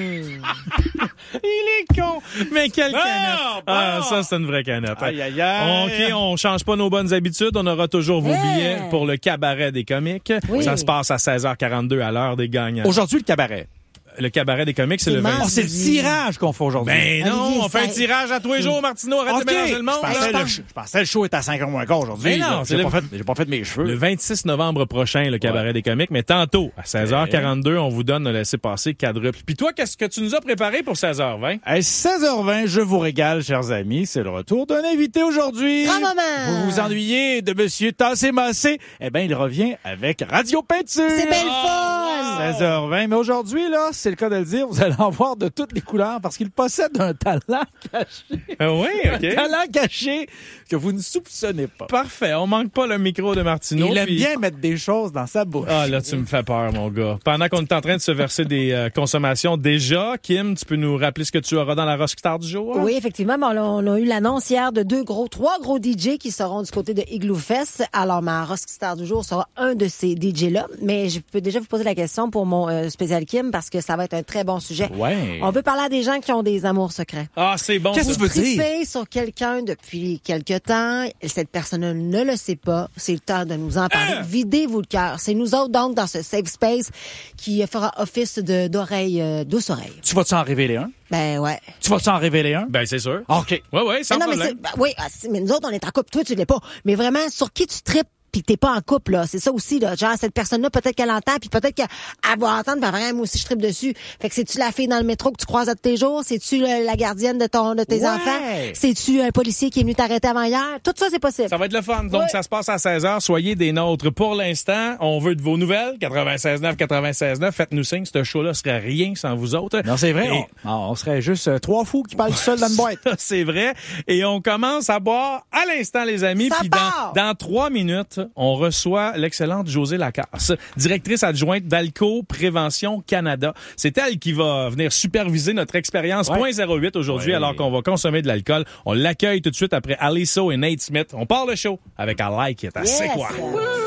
Il est con! Mais quelle Ah, canette! bon. Ah, ça, c'est une vraie canette. Aïe, aïe, aïe. OK, on change pas nos bonnes habitudes. On aura toujours vos Hey. billets pour le cabaret des comiques. Oui. Ça se passe à seize heures quarante-deux à l'heure des gagnants. Aujourd'hui, le cabaret. Le cabaret des comiques, c'est C'est le mardi. Oh, vingt. c'est le tirage qu'on fait aujourd'hui. Ben non, Olivier, on fait un ça- tirage à tous les jours, Martineau. Arrête OK. de mélanger le monde. Je pensais, là. le, ch- je pensais le show était à cinq heures moins quart aujourd'hui. Mais non, là. c'est j'ai le- pas fait, j'ai pas fait mes cheveux. Le vingt-six novembre prochain, le cabaret des comiques. Mais tantôt, à seize heures quarante-deux, on vous donne le laisser-passer quadruple. Puis toi, qu'est-ce que tu nous as préparé pour seize heures vingt? À seize heures vingt, je vous régale, chers amis. C'est le retour d'un invité aujourd'hui. Grand moment. Vous vous ennuyez de Monsieur Tassé-Massé? Eh bien, il revient avec Radio Peinture. C'est belle fun! seize heures vingt. Mais aujourd'hui, là, c'est le cas de le dire, vous allez en voir de toutes les couleurs parce qu'il possède un talent caché. Ah oui, Un OK. talent caché que vous ne soupçonnez pas. Parfait. On manque pas le micro de Martineau. Il aime puis- bien mettre des choses dans sa bouche. Ah, là, tu me fais peur, mon gars. Pendant qu'on est en train de se verser des euh, consommations déjà, Kim, tu peux nous rappeler ce que tu auras dans la Rockstar du jour? Oui, effectivement. Bon, là, on a eu l'annonce hier de deux gros, trois gros D J qui seront du côté de Igloo Fest. Alors, ma Rockstar du jour sera un de ces D J-là. Mais je peux déjà vous poser la question pour mon euh, spécial Kim parce que ça va être un très bon sujet. Ouais. On veut parler à des gens qui ont des amours secrets. Ah, c'est bon. Qu'est-ce ça. que tu veux dire? Tripez sur quelqu'un depuis quelque temps. Cette personne ne le sait pas. C'est le temps de nous en parler. Videz-vous le cœur. C'est nous autres, donc, dans ce safe space qui fera office de, d'oreille, euh, douce oreille. Tu vas-tu en révéler un? Ben, ouais. Tu vas-tu en révéler un? Ben, c'est sûr. OK. Ouais, ouais, sans Mais non, mais problème. c'est, ben oui, ah, c'est- mais nous autres, on est en couple. Toi, tu l'es pas. Mais vraiment, sur qui tu tripes pis que t'es pas en couple, là. C'est ça aussi, là. Genre, cette personne-là, peut-être qu'elle entend, puis peut-être qu'elle va entendre, ben vraiment, moi aussi, je tripe dessus. Fait que c'est-tu la fille dans le métro que tu croises à tous tes jours? C'est-tu euh, la gardienne de ton, de tes Ouais. enfants? C'est-tu un policier qui est venu t'arrêter avant hier? Tout ça, c'est possible. Ça va être le fun. Donc, Ouais. ça se passe à seize heures. Soyez des nôtres. Pour l'instant, on veut de vos nouvelles. quatre-vingt-seize neuf, quatre-vingt-seize neuf. Faites-nous signe. Ce show-là serait rien sans vous autres. Non, c'est vrai. Et- On, on serait juste euh, trois fous qui parlent tout seuls dans une boîte. Ça, c'est vrai. Et on commence à boire à l'instant, les amis. Ça Puis dans, part! dans trois minutes, on reçoit l'excellente Josée Lacasse, directrice adjointe d'Alco Prévention Canada. C'est elle qui va venir superviser notre expérience Ouais. point zéro huit aujourd'hui, Ouais. alors qu'on va consommer de l'alcool. On l'accueille tout de suite après Aliso et Nate Smith. On part le show avec I Like It. À C'est Yes. quoi?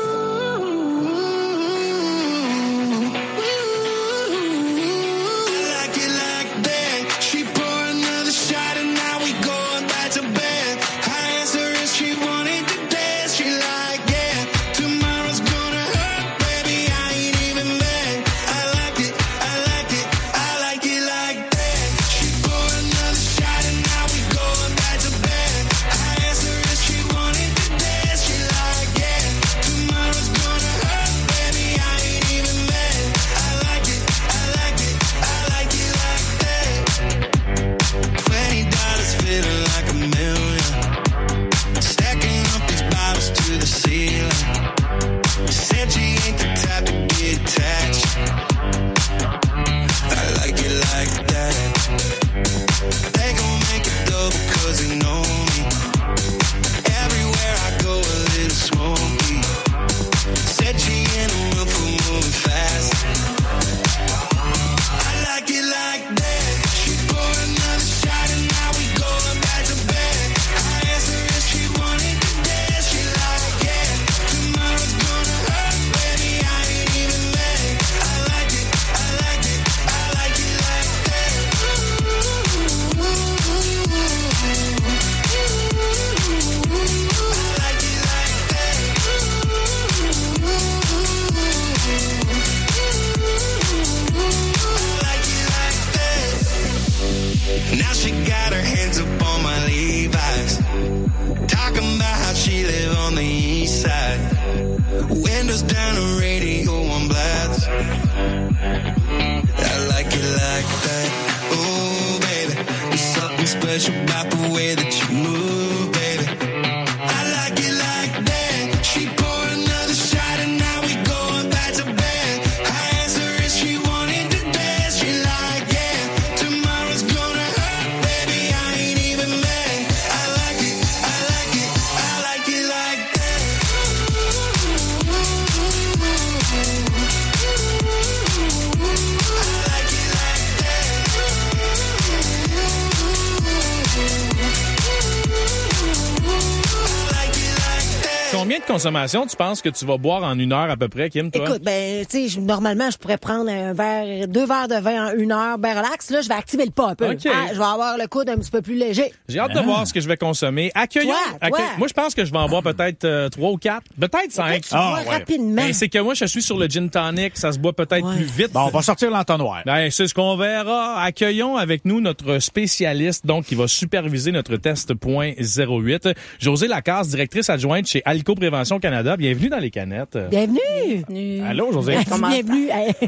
Like it like that. She pour another shot and now we going back to bed. I asked her if she wanted to dance. She like, yeah. Tomorrow's gonna hurt, baby. I ain't even mad. I like it, I like it, I like it like that. She pour another shot and now we going back to bed. I asked her if she wanted to dance. She like, yeah. Tomorrow windows down, the radio on blast. I like it like that. Oh, baby, there's something special about the way that you move, baby. I like it like that. She poured another shot and now we going back to bed. I asked her if she wanted to dance. She like, yeah, tomorrow's gonna hurt, baby, I ain't even mad. I like it, I like it, I like it like that. I like it like Combien de consommation tu penses que tu vas boire en une heure à peu près, Kim, toi? Écoute, ben, tu sais, normalement, je pourrais prendre un verre, deux verres de vin en une heure, ben relax. Là, je vais activer le pas un peu. Okay. Ah, je vais avoir le coude un petit peu plus léger. J'ai hâte ah. de voir ce que je vais consommer. Accueillons. Toi, accueille... toi. Moi, je pense que je vais en boire peut-être euh, trois ou quatre, peut-être cinq. Tu bois rapidement. Ben, c'est que moi, je suis sur le gin tonic, ça se boit peut-être Ouais. plus vite. Bon, on va sortir l'entonnoir. Ben, c'est ce qu'on verra. Accueillons avec nous notre spécialiste, donc, qui va superviser notre test point zéro huit. Josée Lacasse, directrice adjointe chez Alico Prévention Canada. Bienvenue dans les canettes. Bienvenue. Allô, Josée. Comment bienvenue.